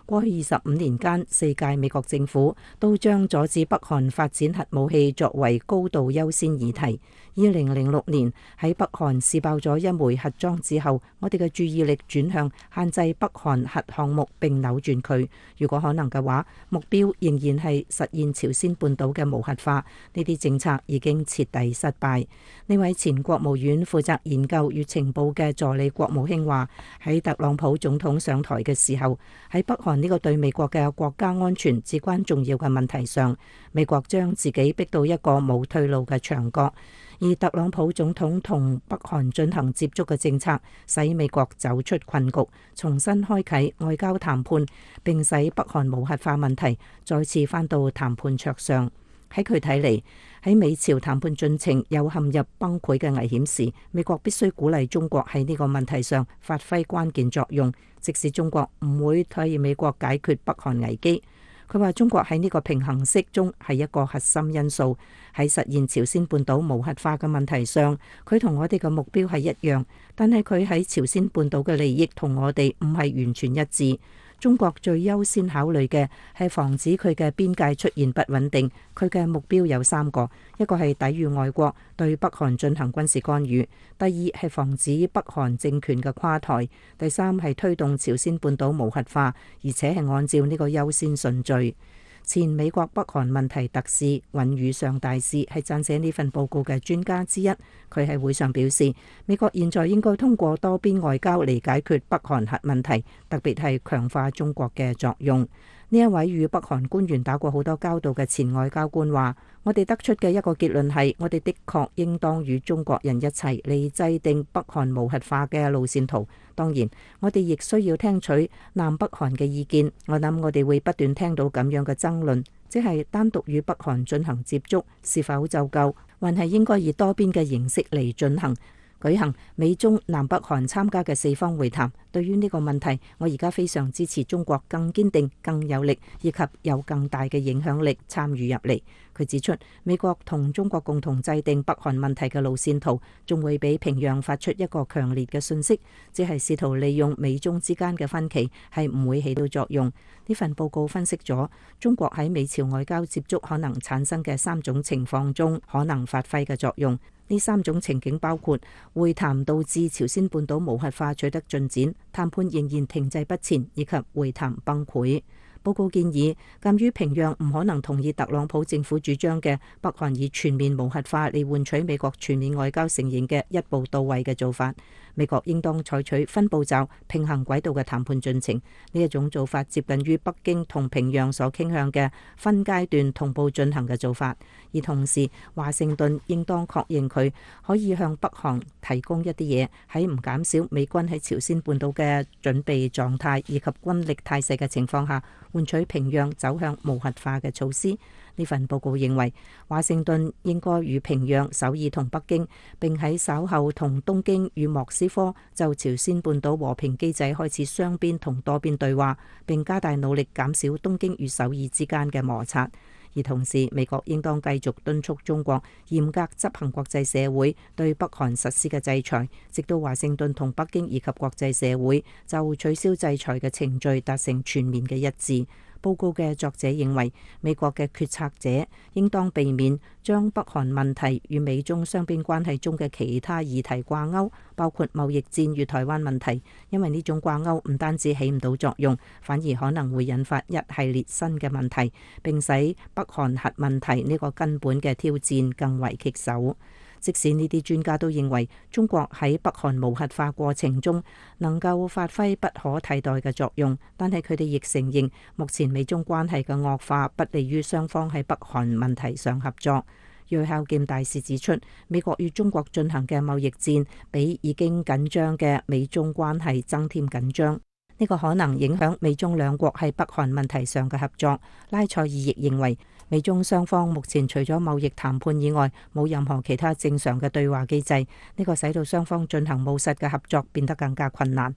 過去25年間，4屆美國政府都將阻止北韓發展核武器作為高度優先議題。2006年喺北韓試爆咗一枚核裝之後，我哋嘅注意力轉向限制北韓核項目並扭轉佢。如果可能嘅話，目標仍然係實現朝鮮半島嘅無核化。呢啲政策已經徹底失敗。呢位前國務院負責研究與情報嘅助理國務卿話：喺特朗普總統上台嘅時候，喺北韓呢個對美國嘅國家安全至關重要嘅問題上，美國將自己逼到一個冇退路嘅牆角。而特朗普總統同北韓進行接觸嘅政策，使美國走出困局，重新開啟外交談判，並使北韓無核化問題再次返到談判桌上。喺佢睇嚟，喺美朝談判進程有陷入崩潰嘅危險時，美國必須鼓勵中國喺呢個問題上發揮關鍵作用，即使中國唔會替美國解決北韓危機。佢話中國喺呢個平衡式中係一個核心因素，喺實現朝鮮半島無核化嘅問題上，佢同我哋嘅目標係一樣，但係佢喺朝鮮半島嘅利益同我哋唔係完全一致。中國最優先考慮嘅係防止佢嘅邊界出現不穩定。佢嘅目標有3個，一個係抵禦外國對北韓進行軍事干預，第二係防止北韓政權嘅垮台，第三係推動朝鮮半島無核化，而且係按照呢個優先順序。前美國北韓問題特使尹宇尚大使係撰寫呢份報告嘅專家之一。佢喺會上表示，美國現在應該通過多邊外交嚟解決北韓核問題，特別係強化中國嘅作用。呢一位與北韓官員打過好多交道嘅前外交官話：我哋得出嘅一個結論係，我哋的確應當與中國人一齊嚟制定北韓無核化嘅路線圖。當然，我哋亦需要聽取南北韓嘅意見。我諗我哋會不斷聽到咁樣嘅爭論，即係單獨與北韓進行接觸是否就夠，還係應該以多邊嘅形式嚟進行。舉行美中南北韓參加嘅4方會談。對於呢個問題，我而家非常支持中國更堅定、更有力以及有更大嘅影響力參與入嚟。佢指出，美國同中國共同制定北韓問題嘅路線圖，仲會俾平壤發出一個強烈嘅訊息，只係試圖利用美中之間嘅分歧，係唔會起到作用。呢份報告分析咗中國喺美朝外交接觸可能產生嘅3種情況中可能發揮嘅作用。呢3種情景包括會談導致朝鮮半島無核化取得進展，談判仍然停滯不前，以及會談崩潰。報告建議，鑑於平壤唔可能同意特朗普政府主張嘅北韓以全面無核化嚟換取美國全面外交承認嘅一步到位嘅做法，美國應當採取分步驟、平衡軌道嘅談判進程。呢一種做法接近於北京同平壤所傾向嘅分階段同步進行嘅做法，而同時華盛頓應當確認佢可以向北韓提供一啲嘢，喺唔減少美軍喺朝鮮半島嘅準備狀態以及軍力態勢嘅情況下，換取平壤走向無核化嘅措施。呢份報告認為，華盛頓應該與平壤、首爾同北京，並喺稍後同東京與莫斯科就朝鮮半島和平機制開始雙邊同多邊對話，並加大努力減少東京與首爾之間嘅摩擦。而同時，美國應當繼續敦促中國嚴格執行國際社會對北韓實施嘅制裁，直到華盛頓同北京以及國際社會就取消制裁嘅程序達成全面嘅一致。報告嘅作者認為，美國嘅決策者應當避免將北韓問題與美中雙邊關係中嘅其他議題掛鈎，包括貿易戰與台灣問題，因為呢種掛鈎唔單止起唔到作用，反而可能會引發一系列新嘅問題，並使北韓核問題呢個根本嘅挑戰更為棘手。即使呢啲專家都認為中國喺北韓無核化過程中能夠發揮不可替代嘅作用，但係佢哋亦承認目前美中關係嘅惡化不利於雙方喺北韓問題上合作。銳孝儉大使指出，美國與中國進行嘅貿易戰比已經緊張嘅美中關係增添緊張，呢個可能影響美中兩國喺北韓問題上嘅合作。拉塞爾亦認為，美中雙方目前除咗貿易談判以外，冇任何其他正常嘅對話機制，呢個使到雙方進行務實嘅合作變得更加困難。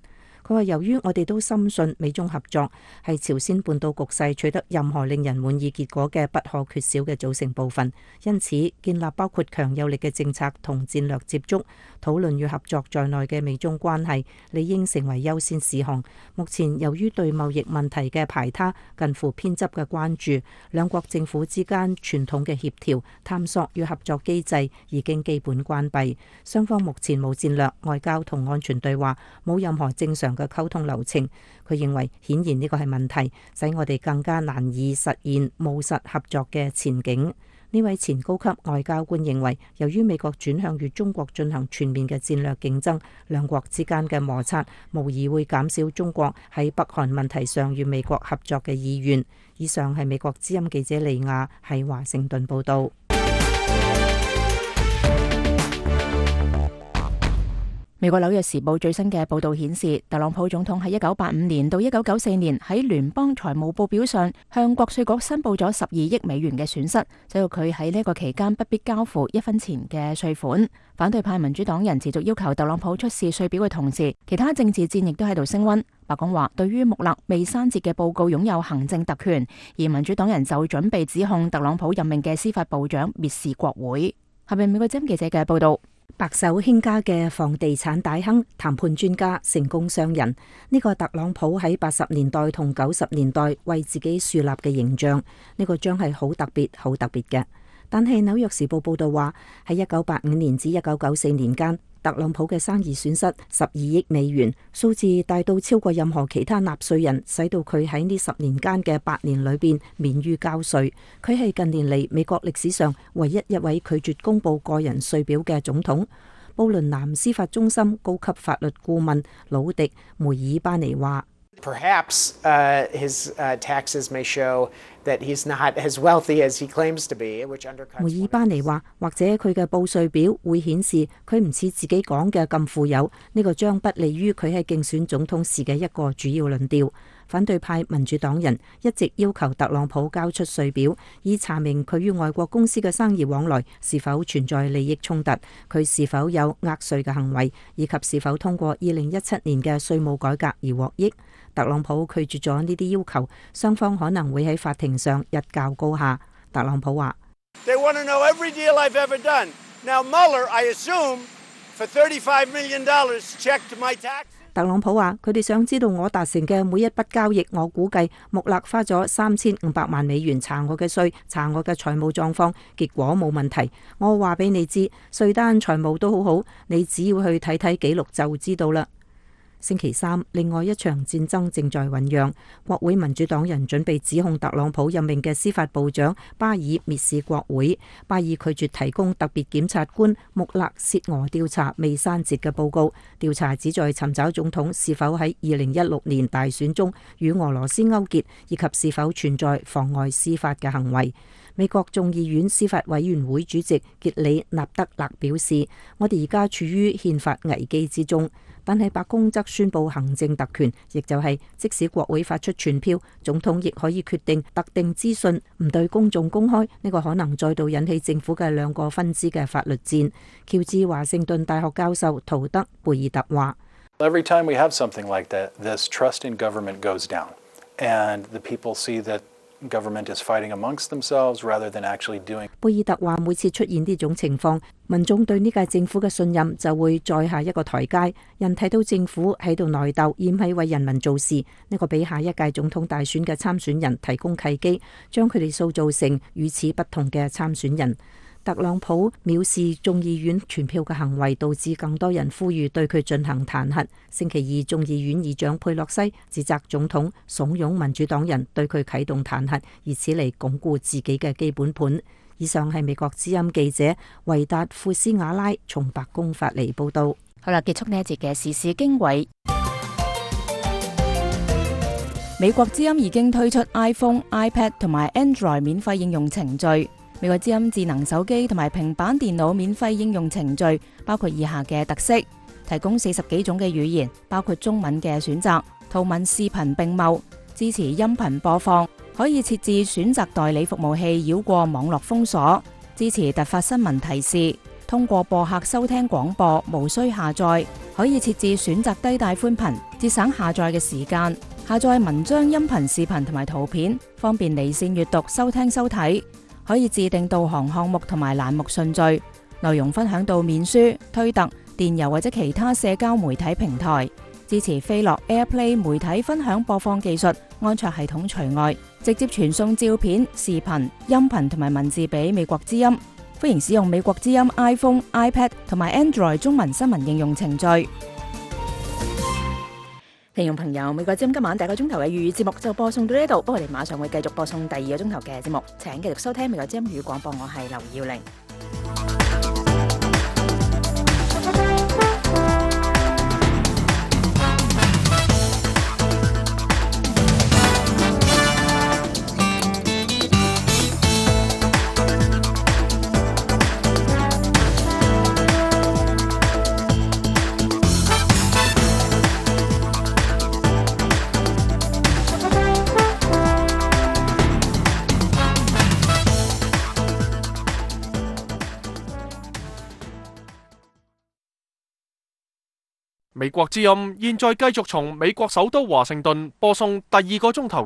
佢話由於我哋都深信美中合作係朝鮮半島局勢取得任何令人滿意結果嘅不可缺少嘅組成部分，因此建立包括強有力嘅政策同戰略接觸、討論與合作在內嘅美中關係理應成為優先事項。目前由於對貿易問題嘅排他近乎偏執嘅關注，兩國政府之間傳統嘅協調、探索與合作機制已經基本關閉，雙方目前冇戰略、外交同安全對話，冇任何正常嘅溝通流程。佢認為顯然呢個係問題，使我哋更加難以實現務實合作嘅前景。呢位前高級外交官認為，由於美國轉向與中國進行全面嘅戰略競爭，兩國之間嘅摩擦無疑會減少中國喺北韓問題上與美國合作嘅意願。以上係美國之音記者利亞喺華盛頓報導。 美國紐約時報最新嘅報導顯示，特朗普總統喺1985年到1994年喺聯邦財務報表上向國稅局申報咗12億美元嘅損失，使到佢喺呢個期間不必交付1分錢嘅稅款。反對派民主黨人持續要求特朗普出示稅表嘅同時，其他政治戰亦都喺度升溫。白宮話，對於穆勒未刪節嘅報告擁有行政特權，而民主黨人就準備指控特朗普任命嘅司法部長蔑視國會。下面美國之音記者嘅報導。 白手興家嘅房地產大亨、談判專家、成功商人，呢個特朗普喺80年代同90年代為自己樹立嘅形象，呢個將係好特別、好特別嘅。但係紐約時報報道話，喺1985年至1994年間，特朗普嘅生意損失12億美元，數字大到超過任何其他納稅人，使到佢喺呢10年間嘅8年裏邊免於交稅。佢係近年嚟美國歷史上唯一一位拒絕公布個人稅表嘅總統。布倫南司法中心高級法律顧問魯迪梅爾巴尼話 ：Perhaps his taxes may show that he's not as wealthy as he claims to be, which undercuts. 梅爾巴尼話，或者佢嘅報稅表會顯示佢唔似自己講嘅咁富有，呢個將不利於佢喺競選總統時嘅一個主要論調。反對派民主黨人一直要求特朗普交出稅表，以查明佢與外國公司嘅生意往來是否存在利益衝突，佢是否有呃稅嘅行為，以及是否通過2017年嘅稅務改革而獲益。特朗普拒絕咗呢啲要求，雙方可能會喺法庭上一較高下。特朗普話 ：They want to know every deal I've ever done. Now Mueller, I assume, for $35 million checked my tax. 特朗普話：佢哋想知道我達成嘅每一筆交易，我估計穆勒花咗3500萬美元查我嘅稅，查我嘅財務狀況，結果冇問題。我話俾你知，稅單財務都好好，你只要去睇睇記錄就知道啦。星期三，另外一場戰爭正在醞釀。國會民主黨人準備指控特朗普任命嘅司法部長巴爾蔑視國會。巴爾拒絕提供特別檢察官穆勒涉俄調查未刪節嘅報告。調查旨在尋找總統是否喺2016年大選中與俄羅斯勾結，以及是否存在妨礙司法嘅行為。美國眾議院司法委員會主席傑里納德勒表示：我哋而家處於憲法危機之中。但係白宮則宣布行政特權，亦就係即使國會發出全票，總統亦可以決定特定資訊唔對公眾公開。呢個可能再度引起政府嘅兩個分支嘅法律戰。喬治華盛頓大學教授陶德貝爾特話 ：Every time we have something like that, this trust in government goes down, and the people see that government is fighting amongst themselves rather than actually doing. 貝爾特話：每次出現呢種情況，民眾對呢屆政府嘅信任就會再下一個台階。人睇到政府喺度內鬥，而唔係為人民做事，呢個俾下一屆總統大選嘅參選人提供契機，將佢哋塑造成與此不同嘅參選人。特朗普藐視眾議院全票嘅行為，導致更多人呼籲對佢進行彈劾。星期二，眾議院議長佩洛西指責總統慫恿民主黨人對佢啟動彈劾，以此嚟鞏固自己嘅基本盤。以上係美國之音記者維達庫斯瓦拉從白宮發嚟報道。 好啦，結束呢一節嘅時事經緯。美國之音已經推出 iPhone、iPad 同埋 Android 免費應用程序。美國之音智能手機同埋平板電腦免費應用程序包括以下嘅特色：提供40幾種嘅語言，包括中文嘅選擇，圖文視頻並茂，支持音頻播放，可以設置選擇代理服務器繞過網絡封鎖，支持突發新聞提示，通過播客收聽廣播，無需下載， 可以設置選擇低帶寬頻，節省下載嘅時間。下載文章、音頻、視頻同埋圖片，方便離線閱讀、收聽、收睇。可以自定導航項目同埋欄目順序，內容分享到面書、推特、電郵或者其他社交媒體平台。支持飛樂 AirPlay 媒體分享播放技術，安卓系統除外，直接傳送照片、視頻、音頻同埋文字俾美國之音。歡迎使用美國之音 iPhone、iPad 同埋 Android 中文新聞應用程序。聽眾朋友，美國之音今晚第一個鐘頭嘅粵語節目就播送到呢度，不過我哋馬上會繼續播送第二個鐘頭嘅節目，請繼續收聽美國之音粵語廣播，我係劉耀玲。 美國之音現在繼續從美國首都華盛頓播送第二個鐘頭